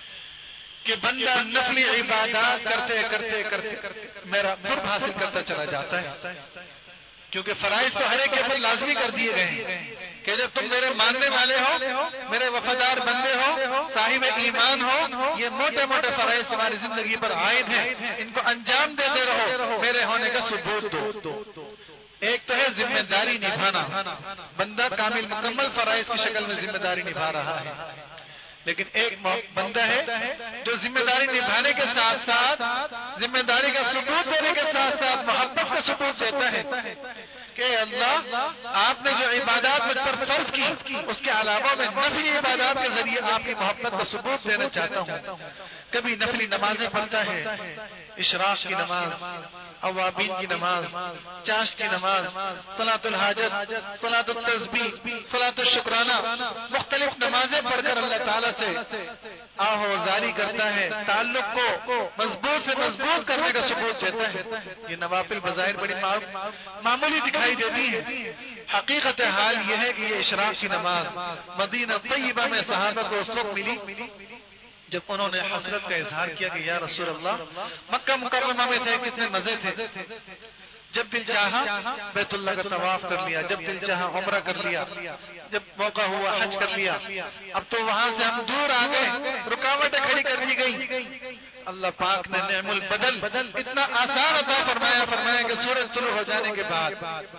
کہ بندہ نفلی عبادات کرتے کرتے کرتے میرا قرب حاصل کرتا چلا جاتا ہے، کیونکہ فرائض تو ہر ایک کے اوپر لازمی کر دیے گئے ہیں کہ جب تم میرے ماننے والے ہو، میرے وفادار بندے ہو، صاحب ایمان ہو، یہ موٹے موٹے فرائض تمہاری زندگی پر عائد ہیں، ان کو انجام دیتے رہو، میرے ہونے کا ثبوت دو. ایک تو ہے ذمہ داری نبھانا، بندہ کامل مکمل فرائض کی شکل میں ذمہ داری نبھا رہا ہے، لیکن ایک بندہ ہے جو ذمہ داری نبھانے کے ساتھ ساتھ ذمہ داری کا ثبوت دینے کے ساتھ ساتھ محبت کا ثبوت دیتا ہے کہ اللہ آپ نے جو عبادات مجھ پر فرض کی اس کے علاوہ میں نفلی عبادات کے ذریعے آپ کی محبت کا ثبوت دینا چاہتا ہوں. کبھی نفلی نمازیں پڑھتا ہے، اشراق کی نماز، اوابین کی نماز، چاشت کی نماز، صلاۃ الحاجت، صلاۃ التسبیح، صلاۃ الشکرانہ، مختلف نمازیں پڑھ کر اللہ تعالیٰ سے آہوزاری کرتا ہے، تعلق کو مضبوط سے مضبوط کرنے کا ثبوت دیتا ہے۔ یہ نوافل بظاہر بڑی معمولی دکھائی دیتی ہے، حقیقت حال یہ ہے کہ یہ اشراق کی نماز مدینہ طیبہ میں صحابہ کو اس وقت ملی جب انہوں نے حسرت کا اظہار کیا کہ یا رسول اللہ، مکہ مکرمہ میں تھے کتنے مزے تھے، جب دل چاہا بیت اللہ کا طواف کر لیا، جب دل چاہا عمرہ کر لیا، جب موقع ہوا حج کر لیا، اب تو وہاں سے ہم دور آ گئے، رکاوٹیں کھڑی کر دی گئی۔ اللہ پاک نے نعم البدل اتنا آسان عطا فرمایا فرمایا کہ سورج طلوع ہو جانے کے بعد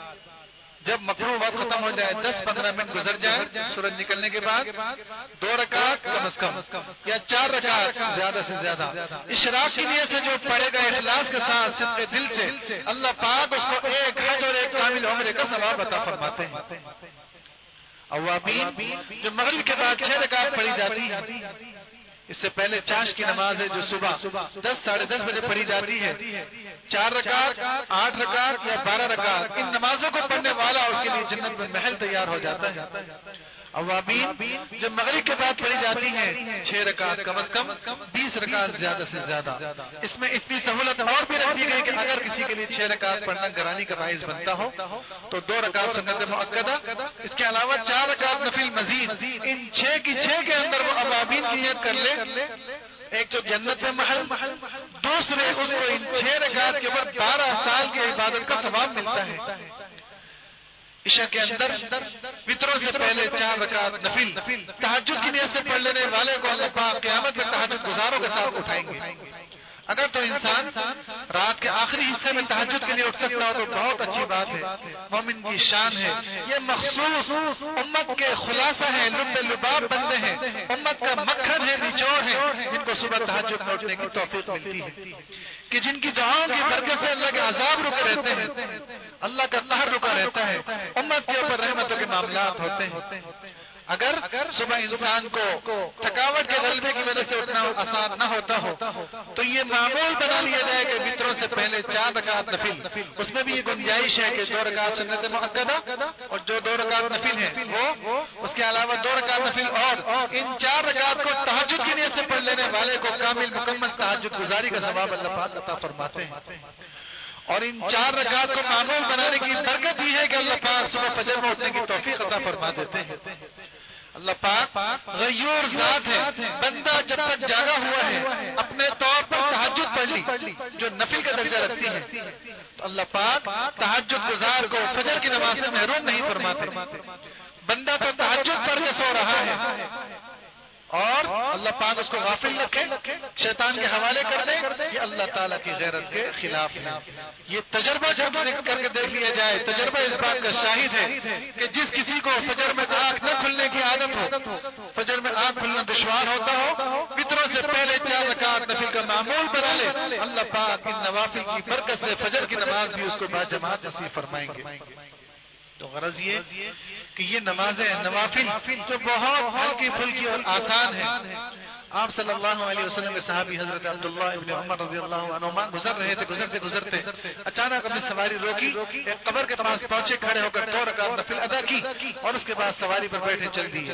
جب مکروہ وقت ختم ہو جائے، دس پندرہ منٹ گزر جائے سورج نکلنے کے بعد، دو رکعت کم از کم یا چار رکعت زیادہ سے زیادہ اشراق کی نیت سے جو پڑھے گا اخلاص کے ساتھ صدقے دل سے، اللہ پاک اس کو ایک حج اور ایک کامل عمرے کا ثواب عطا فرماتے ہیں۔ اوابین جو مغرب کے بعد چھ رکعت پڑھی جاتی ہے، اس سے پہلے چاش کی نماز ہے جو صبح دس ساڑھے دس بجے پڑھی جاتی ہے، چار رکعت، آٹھ رکعت یا بارہ رکعت، ان نمازوں کو پڑھنے والا اس کے لیے جنت میں محل تیار ہو جاتا ہے۔ اوابین جب مغرب کے بعد پڑھی جاتی ہے، چھ رکعت کم از کم، بیس رکعت زیادہ سے زیادہ۔ اس میں اتنی سہولت اور بھی رکھ دی گئی کہ اگر کسی کے لیے چھ رکعت پڑھنا گرانی کا باعث بنتا ہو تو دو رکعت سنت مؤکدہ، اس کے علاوہ چار رکعت نفل مزید، ان چھ کی چھ کے اندر وہ اوابین کی نیت کر لے، ایک تو جنت میں محل، دوسرے اس کو ان چھ رکعت کے اوپر بارہ سال کی عبادت کا ثواب ملتا ہے۔ عشاء کے اندر وطروں سے پہلے چار رکعت نفل تہجد کی نیت سے پڑھ لینے والے کو اللہ پاک قیامت میں تہجد گزاروں کے ساتھ اٹھائیں گے۔ اگر تو انسان رات کے آخری حصے میں تہجد کے لیے اٹھ سکتا ہو تو بہت اچھی بات ہے، مومن کی شان ہے، یہ مخصوص امت کے خلاصہ ہیں، لب لباب بندے ہیں، امت کا مکھن ہے، نچوڑ ہے، جن کو صبح تہجد میں اٹھنے کی توفیق ملتی ہے، کہ جن کی دعاؤں کی برکت سے اللہ کے عذاب رکے رہتے ہیں، اللہ کا قہر رکا رہتا ہے، امت کے اوپر رحمتوں کے معاملات ہوتے ہیں۔ اگر صبح انسان کو تھکاوٹ کے غلبے کی وجہ سے اٹھنا آسان نہ ہوتا ہو تو یہ معمول بنا لیا جائے کہ وطروں سے پہلے چار رکعت نفل، اس میں بھی یہ گنجائش ہے کہ دو رکعت سنت مؤکدہ اور جو دو رکعت نفل ہیں وہ، اس کے علاوہ دو رکعت نفل اور ان چار رکعت کو تہجد کی نیت سے پڑھ لینے والے کو کامل مکمل تہجد گزاری کا ثواب اللہ پاک عطا فرماتے ہیں۔ اور ان چار رکعت کو معمول بنانے کی برکت ہی ہے کہ اللہ پاک صبح فجر میں اٹھنے کی توفیق عطا فرما دیتے ہیں۔ اللہ پاک غیور ذات ہے، بندہ جب تک جاگا ہوا ہے اپنے طور پر تہجد پڑھ لی جو نفل کا درجہ رکھتی ہے تو اللہ پاک تہجد گزار کو فجر کی نماز سے محروم نہیں فرماتے۔ بندہ تو تہجد پڑھ کے سو رہا ہے اور اللہ پاک اس کو غافل رکھے، شیطان کے حوالے کر دے، یہ اللہ تعالیٰ کی غیرت کے خلاف ہے۔ یہ تجربہ جو کر کے دیکھ لیا جائے، تجربہ اس بات کا شاہد ہے کہ جس کسی کو فجر میں آنکھ نہ کھلنے کی عادت ہو، فجر میں آنکھ کھلنا دشوار ہوتا ہو، وطروں سے پہلے چار رکعت نفل کا معمول بنا لے، اللہ پاک ان نوافل کی برکت سے فجر کی نماز بھی اس کو باجماعت نصیب فرمائیں گے۔ تو غرض یہ کہ یہ نمازیں نوافل جو بہت ہلکی پھلکی اور آسان ہیں، آپ صلی اللہ علیہ وسلم کے صحابی حضرت عبداللہ ابن عمر رضی اللہ عنہما گزر رہے تھے، گزرتے گزرتے اچانک اپنی سواری روکی، ایک قبر کے پاس پہنچے، کھڑے ہو کر دو رکعت نفل ادا کی اور اس کے بعد سواری پر بیٹھے چل دیے۔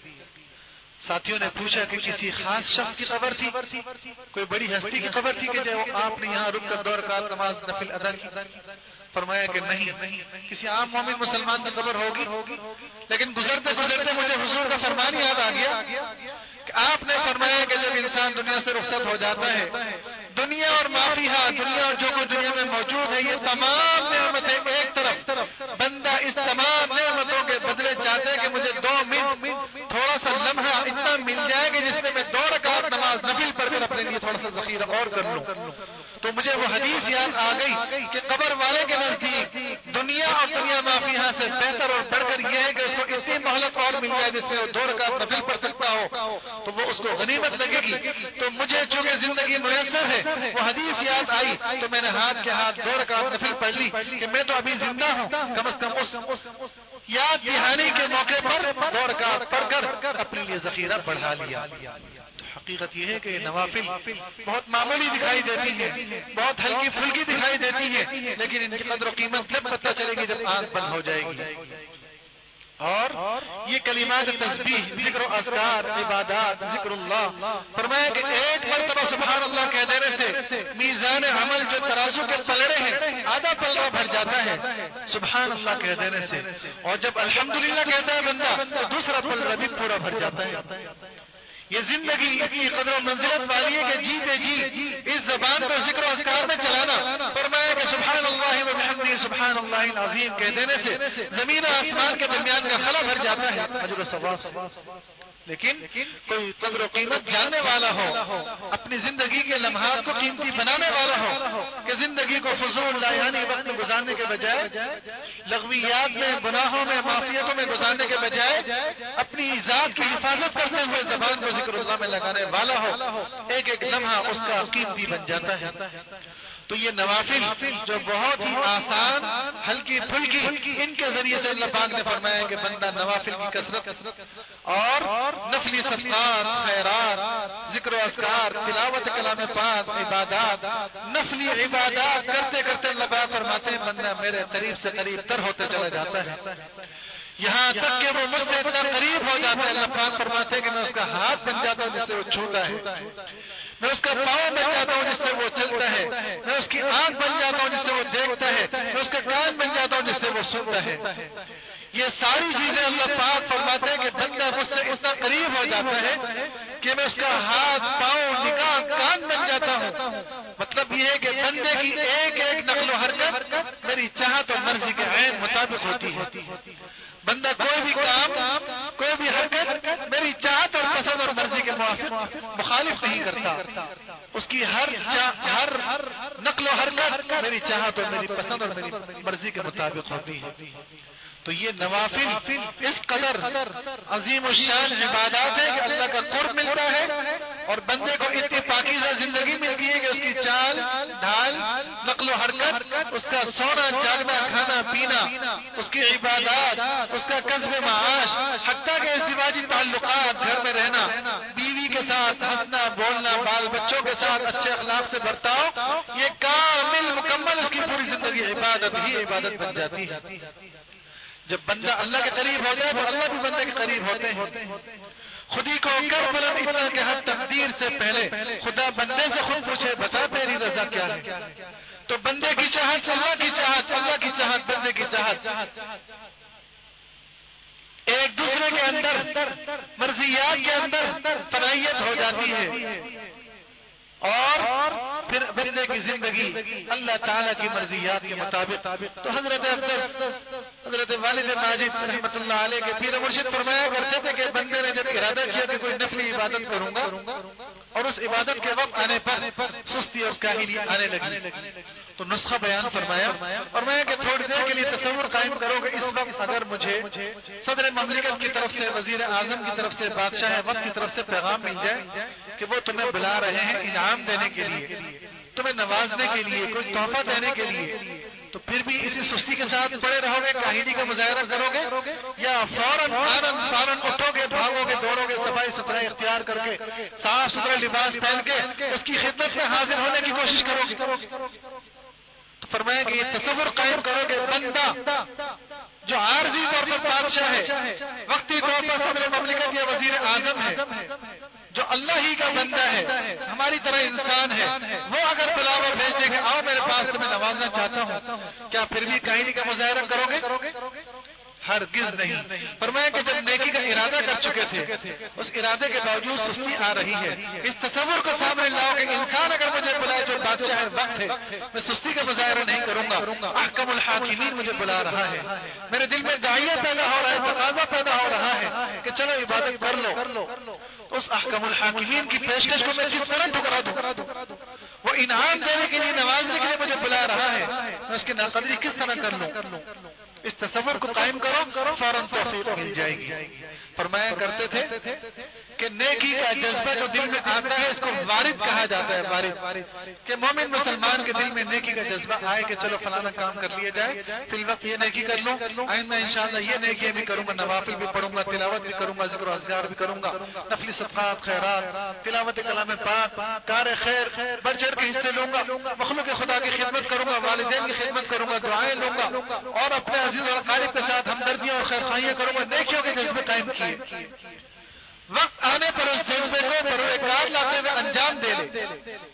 ساتھیوں نے پوچھا کہ کسی خاص شخص کی قبر تھی، کوئی بڑی ہستی کی قبر تھی کہ جو آپ نے یہاں رک کر دو رکعت نماز نفل ادا کی؟ فرمایا کہ نہیں، کسی عام مومن مسلمان کی قبر ہوگی، لیکن گزرتے گزرتے مجھے حضور کا فرمان یاد آ گیا کہ آپ نے فرمایا کہ جب انسان دنیا سے رخصت ہو جاتا ہے، دنیا اور معافیہ، دنیا اور جو کچھ دنیا میں موجود ہے، یہ تمام نعمتیں ایک طرف، بندہ اس تمام نعمتوں کے بدلے چاہتے ہیں کہ مجھے دو منٹ تھوڑا سا لمحہ اتنا مل جائے گا جس میں میں دو رکعت نماز نفل پڑھ کر اپنے لیے تھوڑا سا ذخیرہ اور کر لوں۔ تو مجھے وہ حدیث یاد آ گئی کہ قبر والے کے نزدیک دنیا اور دنیا معافیہ سے بہتر اور بڑھ کر یہ ہے کہ اس کو اتنی مہلت اور مل جائے جس میں وہ دو رکعت نفل پڑھ سکتا ہو تو وہ اس کو غنیمت لگے گی۔ تو مجھے چونکہ زندگی میسر ہے وہ حدیث یاد آئی تو میں نے ہاتھ کے ہاتھ دو رکعت نفل پڑھ لی کہ میں تو ابھی زندہ ہوں، کم از کم اس یاد دہانی کے موقع پر دو رکعت پڑھ کر اپنے لیے ذخیرہ بڑھا لیا۔ حقیقت یہ ہے کہ نوافل بہت معمولی دکھائی دیتی ہے، بہت ہلکی پھلکی دکھائی دیتی ہے، لیکن ان کی قدر و قیمت جب پتہ چلے گی جب آنکھ بند ہو جائے گی۔ اور یہ کلمات تسبیح، ذکر و اذکار، عبادات، ذکر اللہ، فرمایا کہ ایک مرتبہ سبحان اللہ کہہ دینے سے میزان عمل جو ترازو کے پلڑے ہیں آدھا پلڑا بھر جاتا ہے سبحان اللہ کہہ دینے سے، اور جب الحمدللہ کہتا ہے بندہ تو دوسرا پلڑا بھی پورا بھر جاتا ہے۔ یہ زندگی اتنی قدر و منزلت والی ہے کہ جیتے جی اس زبان کو ذکر و اذکار میں چلانا، فرمایا کہ سبحان اللہ و بحمدہ سبحان اللہ العظیم کہہ دینے سے زمین و آسمان کے درمیان کا خلا بھر جاتا ہے اجر و ثواب سے۔ لیکن کوئی قدر و قیمت جاننے والا ہو، اپنی زندگی کے لمحات کو قیمتی بنانے والا ہو کہ زندگی کو فضول لایانی وقت میں گزارنے کے بجائے، لغویات میں، گناہوں میں، معصیتوں میں گزارنے کے بجائے اپنی ذات کی حفاظت کرتے ہوئے زبان کو ذکر اللہ میں لگانے والا ہو، ایک ایک لمحہ اس کا قیمتی بن جاتا ہے۔ تو یہ نوافل جو بہت ہی آسان، ہلکی پھلکی، ان کے ذریعے سے اللہ پاک نے فرمایا کہ بندہ نوافل کی کثرت اور نفلی صدقات، خیرات، ذکر و اذکار، تلاوت کلام پاک، عبادات، نفلی عبادات کرتے کرتے اللہ پاک فرماتے ہیں بندہ میرے قریب سے قریب تر ہوتے چلا جاتا ہے، یہاں تک کہ وہ مجھ سے اتنا قریب ہو جاتا ہے اللہ پاک فرماتے ہیں کہ میں اس کا ہاتھ بن جاتا ہوں جس سے وہ چھوتا ہے، میں اس کا پاؤں بن جاتا ہوں جس سے وہ چلتا ہے، میں اس کی آنکھ بن جاتا ہوں جس سے وہ دیکھتا ہے، میں اس کا کان بن جاتا ہوں جس سے وہ سنتا ہے۔ یہ ساری چیزیں اللہ پاک فرماتے ہیں کہ بندہ مجھ سے اتنا قریب ہو جاتا ہے کہ میں اس کا ہاتھ، پاؤں، نگاہ، کان بن جاتا ہوں۔ مطلب یہ ہے کہ بندے کی ایک ایک نقل و حرکت میری چاہت اور مرضی کے عین مطابق ہوتی ہے۔ بندہ کوئی بھی کام، کوئی بھی حرکت میری چاہت اور پسند اور مرضی کے موافق مخالف نہیں کرتا، اس کی ہر ہر نقل و حرکت میری چاہت اور میری پسند اور میری مرضی کے مطابق ہوتی ہے۔ تو یہ نوافل اس قدر عظیم الشان عبادات ہے کہ اللہ کا قرب ملتا ہے اور بندے کو اتنی پاکیزہ زندگی ملتی ہے کہ اس کی چال ڈھال، نقل و حرکت، اس کا سونا جاگنا، کھانا پینا، اس کی عبادات، اس کا کسب معاش، حتیٰ کہ ازدواجی تعلقات، گھر میں رہنا، بیوی کے ساتھ ہنسنا بولنا، بال بچوں کے ساتھ اچھے اخلاق سے برتاؤ، یہ کامل مکمل اس کی پوری زندگی عبادت ہی عبادت بن جاتی ہے۔ جب بندہ اللہ کے قریب ہوتا ہے تو اللہ بھی بندے کے قریب ہوتے ہیں۔ خودی کو کر بلند اتنا کہ ہر تقدیر سے پہلے خدا بندے سے خود پوچھے بتا تیری رضا کیا ہے، تو بندے کی چاہت اللہ کی چاہت، اللہ کی چاہت بندے کی چاہت، ایک دوسرے کے اندر مرضیات کے اندر فنائیت ہو جاتی ہے اور پھر بندے کی زندگی اللہ تعالیٰ کی مرضیات کے مطابق۔ تو حضرت حضرت والد ماجد رحمۃ اللہ علیہ کے پیر مرشد فرمایا کرتے تھے کہ بندے نے جب ارادہ کیا کہ کوئی نفلی عبادت کروں گا اور اس عبادت کے وقت آنے پر سستی اور کاہلی آنے لگی تو نسخہ بیان فرمایا اور میں کہ تھوڑی دیر کے لیے تصور قائم کرو کہ اس وقت اگر مجھے صدر مملکت کی طرف سے، وزیر اعظم کی طرف سے، بادشاہ وقت کی طرف سے پیغام مل جائے کہ وہ تمہیں بلا رہے ہیں انعام دینے کے لیے، تمہیں نوازنے کے لیے، کوئی تحفہ دینے کے لیے، تو پھر بھی اسی سستی کے ساتھ پڑے رہو گے، کاہلی کا مظاہرہ کرو گے، یا فوراً فوراً فوراً اٹھو گے، بھاگو گے، دوڑو گے، صفائی ستھرائی اختیار کر کے صاف ستھرا لباس پہن کے اس کی خدمت میں حاضر ہونے کی کوشش کرو گے؟ تو فرمایا کہ یہ تصور قائم کرو گے بندہ جو عارضی طور پر بادشاہ ہے، وقتی طور پر صدر مملکت یا وزیر اعظم ہے، جو اللہ ہی کا بندہ ہے، ہماری طرح انسان ہے، وہ اگر بلاوا بھیج دے کہ آؤ میرے پاس تمہیں نوازنا چاہتا ہوں، کیا پھر بھی کاہلی کا مظاہرہ کرو گے؟ ہرگز نہیں۔ فرمایا کہ جب نیکی کا ارادہ کر چکے تھے، اس ارادے کے باوجود سستی آ رہی ہے، اس تصور کو سامنے لاؤ کہ انسان اگر مجھے بلائے جو بادشاہ وقت ہے، میں سستی کا مظاہرہ نہیں کروں گا، احکم الحاکمین مجھے بلا رہا ہے، میرے دل میں داعیہ پیدا ہو رہا ہے، تقاضا پیدا ہو رہا ہے کہ چلو عبادت کر لو، اس احکم الحاکمین کی پیشکش کو میں کس طرح ٹھکرا دوں؟ وہ انعام دینے کے لیے، نوازنے کے لیے مجھے بلا رہا ہے، میں اس کی ناقدری کس طرح کر لوں؟ اس تصور کو قائم کرو، فوراً توفیق مل جائے گی۔ فرمایا کرتے تھے کہ نیکی کا جذبہ جو دل میں آتا ہے اس کو وارد کہا جاتا ہے، وارد، کہ مومن مسلمان کے دل میں نیکی کا جذبہ آئے کہ چلو فلانا کام کر لیا جائے، فی الوقت یہ نیکی کر لوں، آئندہ انشاءاللہ یہ نیکی بھی کروں گا، نوافل بھی پڑھوں گا، تلاوت بھی کروں گا، ذکر و اذکار بھی کروں گا، نفلی صدقات، خیرات، تلاوت کلام پاک، کار خیر بڑھ چڑھ کے حصے لوں گا، مخلوق خدا کی خدمت کروں گا، والدین کی خدمت کروں گا، دعائیں لوں گا، اور اپنے عزیز اور اقارب کے ساتھ ہمدردیاں اور خیرخواہیاں کروں گا، نیکیوں کے جذبے قائم کیے، وقت آنے پر اس جذبے کو پروردگار لاتے ہوئے انجام دے لے،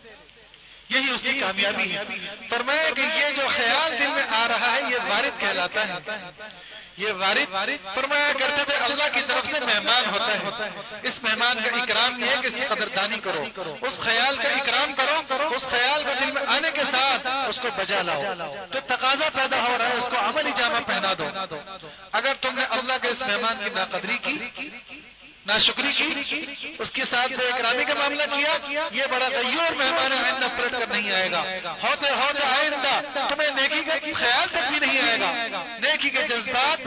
یہی اس کی کامیابی ہے۔ فرمایا کہ یہ جو خیال دل میں آ رہا ہے یہ وارد کہلاتا ہے، یہ وارد فرمایا کرتے تھے اللہ کی طرف سے مہمان ہوتا ہے، اس مہمان کا اکرام یہ ہے کہ اس کی قدردانی کرو، اس خیال کا اکرام کرو، اس خیال کو دل میں آنے کے ساتھ اس کو بجا لاؤ، جو تقاضا پیدا ہو رہا ہے اس کو عملی جامہ پہنا دو۔ اگر تم نے اللہ کے اس مہمان کی ناقدری کی، ناشکری کی، اس کے ساتھ بے اکرامی کا معاملہ کیا، یہ بڑا غیور مہمان ہے، آئندہ پلٹ کر نہیں آئے گا، ہوتے ہوتے آئندہ تمہیں نیکی کا خیال تک بھی نہیں آئے گا، نیکی کے جذبات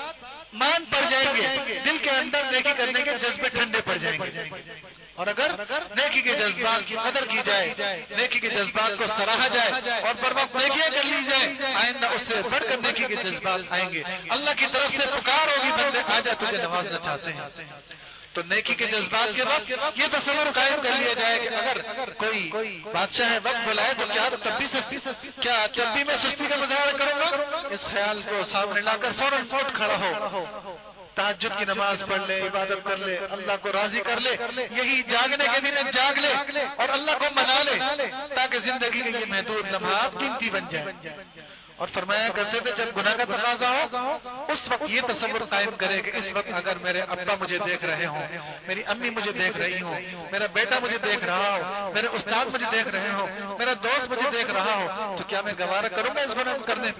مان پڑ جائیں گے، دل کے اندر نیکی کرنے کے جذبے ٹھنڈے پڑ جائیں گے، اور اگر نیکی کے جذبات کی قدر کی جائے، نیکی کے جذبات کو سراہا جائے اور پر وقت نیکیاں کر لی جائے، آئندہ اس سے بڑھ کر نیکی کے جذبات آئیں گے، اللہ کی طرف سے پکار ہوگی، بندے آجا تجھے نوازنا چاہتے ہیں۔ تو نیکی کے جذبات کے وقت یہ تصور قائم کر لیا جائے کہ اگر کوئی بادشاہ وقت بلائے تو کیا تب بھی سستی کیا تب بھی میں سستی کا مظاہرہ کروں گا، اس خیال کو سامنے لا کر فوراً فوٹ کھڑا ہو، تہجد کی نماز پڑھ لے، عبادت کر لے، اللہ کو راضی کر لے، یہی جاگنے کے دن جاگ لے اور اللہ کو منا لے، تاکہ زندگی کے یہ محدود لمحات قیمتی بن جائیں۔ اور فرمایا کرتے تھے جب گناہ کا تقاضا ہو اس وقت یہ تصور قائم کرے کہ اس وقت اگر میرے ابا مجھے دیکھ رہے ہوں، میری امی مجھے دیکھ رہی ہوں، میرا بیٹا مجھے دیکھ رہا ہو، میرے استاد مجھے دیکھ رہے ہوں، میرا دوست مجھے دیکھ رہا ہو، تو کیا میں گوارا کروں گا اس گناہ کو کرنے؟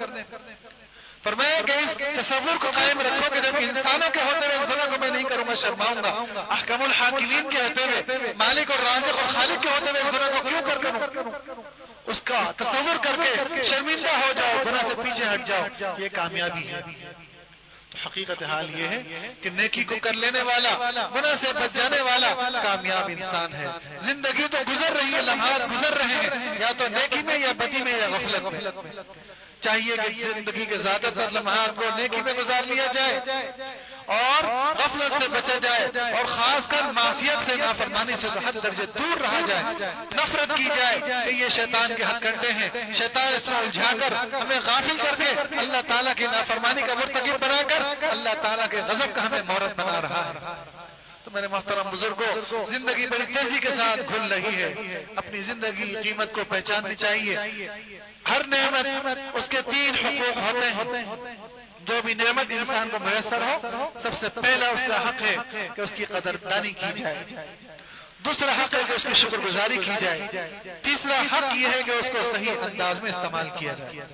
فرمایا کہ اس تصور کو قائم رکھو کہ جب انسانوں کے ہوتے ہوئے اس گناہ کو میں نہیں کروں گا، شرماؤں گا، احکم الحاکمین کے ہوتے ہوئے، مالک اور رازق اور خالق کے ہوتے ہوئے اس گناہ کو کیوں کر کروں؟ اس کا تصور کر کے شرمندہ ہو جاؤ، گناہ سے پیچھے ہٹ جاؤ، یہ کامیابی ہے۔ تو حقیقت حال یہ ہے کہ نیکی کو کر لینے والا، گناہ سے بچ جانے والا کامیاب انسان ہے۔ زندگی تو گزر رہی ہے، لمحات گزر رہے ہیں، یا تو نیکی میں یا بدی میں یا غفلت میں۔ چاہیے کہ زندگی کے زیادہ تر لمحات کو نیکی میں گزار لیا جائے اور غفلت سے بچا جائے، اور خاص کر معصیت سے، نافرمانی سے حد درجے دور رہا جائے، نفرت کی جائے کہ یہ شیطان کے ہتھ کنڈے ہیں، شیطان اس میں الجھا کر ہمیں غافل کر کے اللہ تعالیٰ کی نافرمانی کا مرتکب بنا کر اللہ تعالیٰ کے غضب کا ہمیں مورد بنا رہا ہے۔ تو میرے محترم بزرگوں، زندگی بڑی تیزی کے ساتھ گھل رہی ہے، اپنی زندگی کی قیمت کو پہچاننی چاہیے۔ ہر نعمت اس کے تین حقوق ہوتے ہیں، جو بھی نعمت انسان کو میسر ہو سب سے پہلا اس کا حق ہے کہ اس کی قدردانی کی جائے، دوسرا حق ہے کہ اس کی شکر گزاری کی جائے، تیسرا حق یہ ہے کہ اس کو صحیح انداز میں استعمال کیا جائے۔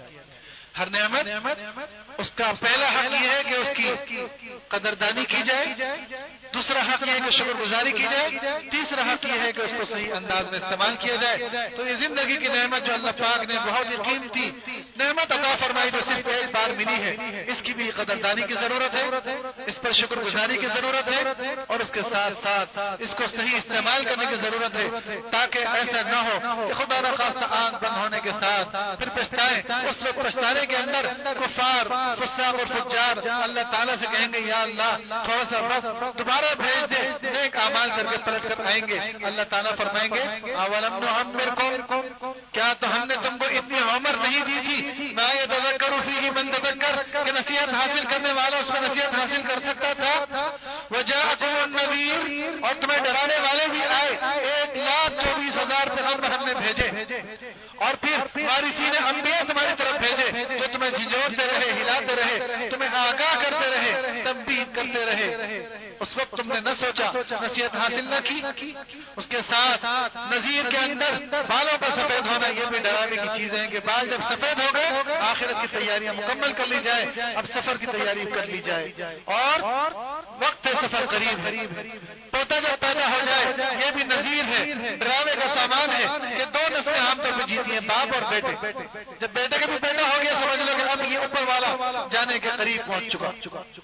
ہر نعمت اس کا پہلا حق یہ ہے کہ اس کی قدردانی کی جائے، دوسرا حق یہ ہے کہ شکر گزاری کی جائے، تیسرا حق یہ ہے کہ اس کو صحیح انداز میں استعمال کیا جائے۔ تو یہ زندگی کی نعمت جو اللہ پاک نے بہت ہی قیمتی نعمت عطا فرمائی، جو صرف ایک بار ملی ہے، اس کی بھی قدردانی کی ضرورت ہے، اس پر شکر گزاری کی ضرورت ہے، اور اس کے ساتھ ساتھ اس کو صحیح استعمال کرنے کی ضرورت ہے، تاکہ ایسا نہ ہو کہ خدا نخواستہ آنکھ بند ہونے کے ساتھ پھر پچھتائیں۔ اس وقت پچھتانے کے اندر کفار، فساق اور فجار اللہ تعالیٰ سے کہیں گے یا اللہ تھوڑا سا وقت دوبارہ بھیج دے، نیک اعمال کر کے پلٹ کر آئیں گے۔ اللہ تعالیٰ فرمائیں گے اولم نعمرکم، کیا تو ہم نے تم کو اتنی عمر نہیں دی تھی، ما یتذکر فیہ من تذکر، کہ نصیحت حاصل کرنے والا اس میں نصیحت حاصل کر سکتا تھا، وجاءکم النذیر، اور تمہیں ڈرانے والے بھی آئے، ایک لاکھ چوبیس ہزار پیغمبر ہم نے بھیجے، اور پھر وارثین انبیاء تمہاری طرف بھیجے جو تمہیں جھنجھوڑتے رہے، ہلاتے رہے، تمہیں آگاہ کرتے رہے، تنبیہ کرتے رہے۔ اس وقت تم نے نہ سوچا، نصیحت حاصل نہ کی۔ اس کے ساتھ نذیر کے اندر بالوں کا سفید ہونا یہ بھی ڈرانے کی چیز ہے کہ بال جب سفید ہو گئے آخرت کی تیاریاں مکمل کر لی جائے، اب سفر کی تیاری کر لی جائے، اور وقت سفر قریب ہے۔ پوتا جب پیدا ہو جائے یہ بھی نذیر ہے، ڈراوے کا سامان ہے کہ دو نسلیں عام طور پہ جیتی ہیں، باپ اور بیٹے۔ جب بیٹے کا بھی پیدا ہو گیا سمجھ لو کہ اب یہ اوپر والا جانے کے قریب پہنچ چکا۔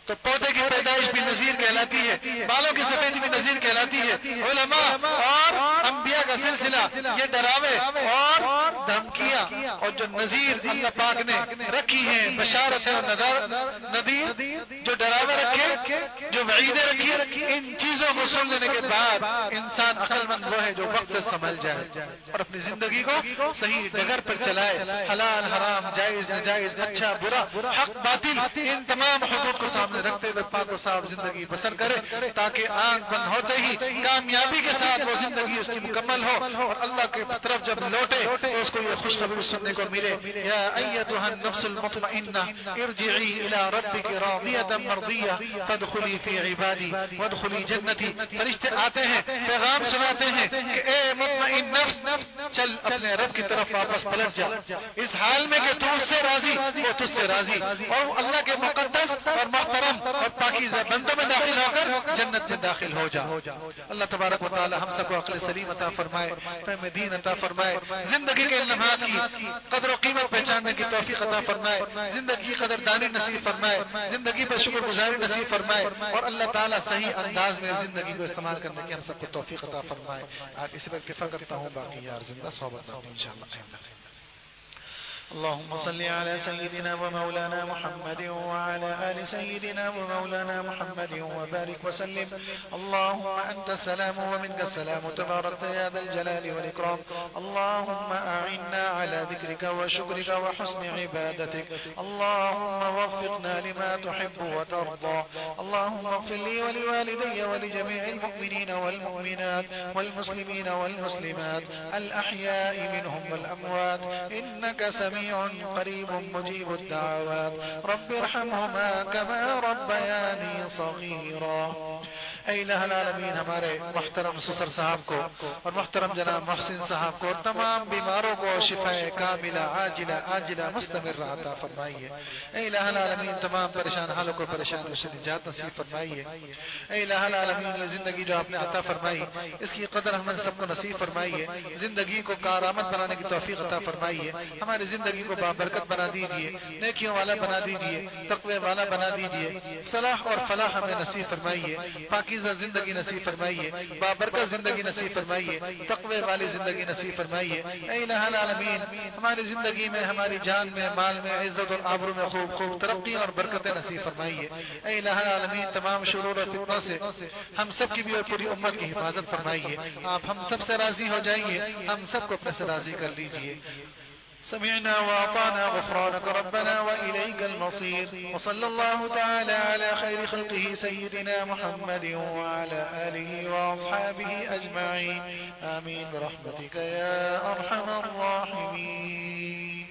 تو پودے کی پیدائش بھی نذیر کہلاتی ہے، بالوں کی سفیدی بھی نذیر کہلاتی ہے۔ علماء اور انبیاء کا سلسلہ یہ ڈراوے اور دھمکیاں اور جو نذیر اللہ پاک نے رکھی ہیں، بشارت اور نذیر، جو ڈراوے رکھے، جو وعیدیں رکھی، ان چیزوں کو سن لینے کے بعد انسان عقل مند وہ ہے جو وقت سے سنبھل جائے اور اپنی زندگی کو صحیح ڈگر پر چلائے، حلال حرام، جائز ناجائز، اچھا برا، حق باطل، ان تمام حقوق کو سامنے رکھتے ہوئے پاک و صاف زندگی بسر کرے، تاکہ آنکھ بند ہوتے ہی کامیابی کے ساتھ وہ زندگی اس کی مکمل ہو اور اللہ کے طرف جب لوٹے تو اس کو یہ خوشخبری سننے کو ملے، یا ایتھا النفس المطمئنہ ارجعی الی ربک راضیۃ مرضیہ فادخلی فی عبادی وادخلی جنتی۔ فرشتے آتے ہیں، پیغام سناتے ہیں کہ اے مطمئن نفس، چل اپنے رب کی طرف واپس پلٹ جا، اس حال میں کہ تو اس سے راضی وہ تجھ سے راضی، اور اللہ کے مقدس اور محترم اور پاکیزہ بندوں میں داخل ہو کر جنت میں داخل ہو جا۔ اللہ تبارک و تعالی ہم سب کو عقل سلیم عطا فرمائے، فہم دین عطا فرمائے، زندگی کے لمحات کی قدر و قیمت پہچاننے کی توفیق عطا فرمائے، زندگی کی قدردانی نصیب فرمائے، زندگی پر شکر گزاری نصیب فرمائے، اور اللہ تعالی صحیح انداز میں زندگی کو استعمال کرنے کی ہم سب کو توفیق عطا فرمائے۔ آج اسی پر اکتفا کرتا ہوں، باقی یار زندہ صحبت میں انشاءاللہ۔ اللهم صل على سيدنا ومولانا محمد وعلى آل سيدنا ومولانا محمد وبارك وسلم. اللهم أنت السلام ومنك السلام تبارك يا ذا الجلال والإكرام. اللهم أعنا على ذكرك وشكرك وحسن عبادتك. اللهم وفقنا لما تحب وترضى. اللهم اغفر لي ولوالدي ولجميع المؤمنين والمؤمنات والمسلمين والمسلمات الأحياء منهم والأموات إنك سميع قريب مجيب الدعوات. رب ارحمهما كما ربياني صغيرا. اے الہ العالمین ہمارے محترم سسر صاحب کو اور محترم جناب محسن صاحب کو اور تمام بیماروں کو شفاء کاملہ عاجلہ آجلہ مستمر عطا فرمائیے. اے الہ العالمین تمام پریشان حالوں کو پریشانیوں سے نجات نصیب فرمائیے. اے الہ العالمین یہ زندگی جو آپ نے عطا فرمائی اس کی قدر ہمیں سب کو نصیب فرمائیے. زندگی کو کارآمد بنانے کی توفیق عطا فرمائیے. ہماری زندگی کو بابرکت بنا دیجیے, نیکیوں والا بنا دیجیے, تقوی والا بنا دیجیے. صلاح اور فلاح ہمیں نصیب فرمائیے. پاکیزہ زندگی نصیب فرمائیے. بابرکت زندگی نصیب فرمائیے. تقوی والی زندگی نصیب فرمائیے. اے الہ العالمین ہماری زندگی میں, ہماری جان میں, مال میں, عزت اور آبرو میں خوب خوب ترقی اور برکتیں نصیب فرمائیے. اے الہ العالمین تمام شرور اور فتنوں سے ہم سب کی بھی اور پوری امت کی حفاظت فرمائیے. آپ ہم سب سے راضی ہو جائیے, ہم سب کو اپنے سے راضی کر لیجیے. سمعنا وأطعنا غفرانك ربنا وإليك المصير. وصلى الله تعالى على خير خلقه سيدنا محمد وعلى آله وأصحابه أجمعين. آمين برحمتك يا أرحم الراحمين.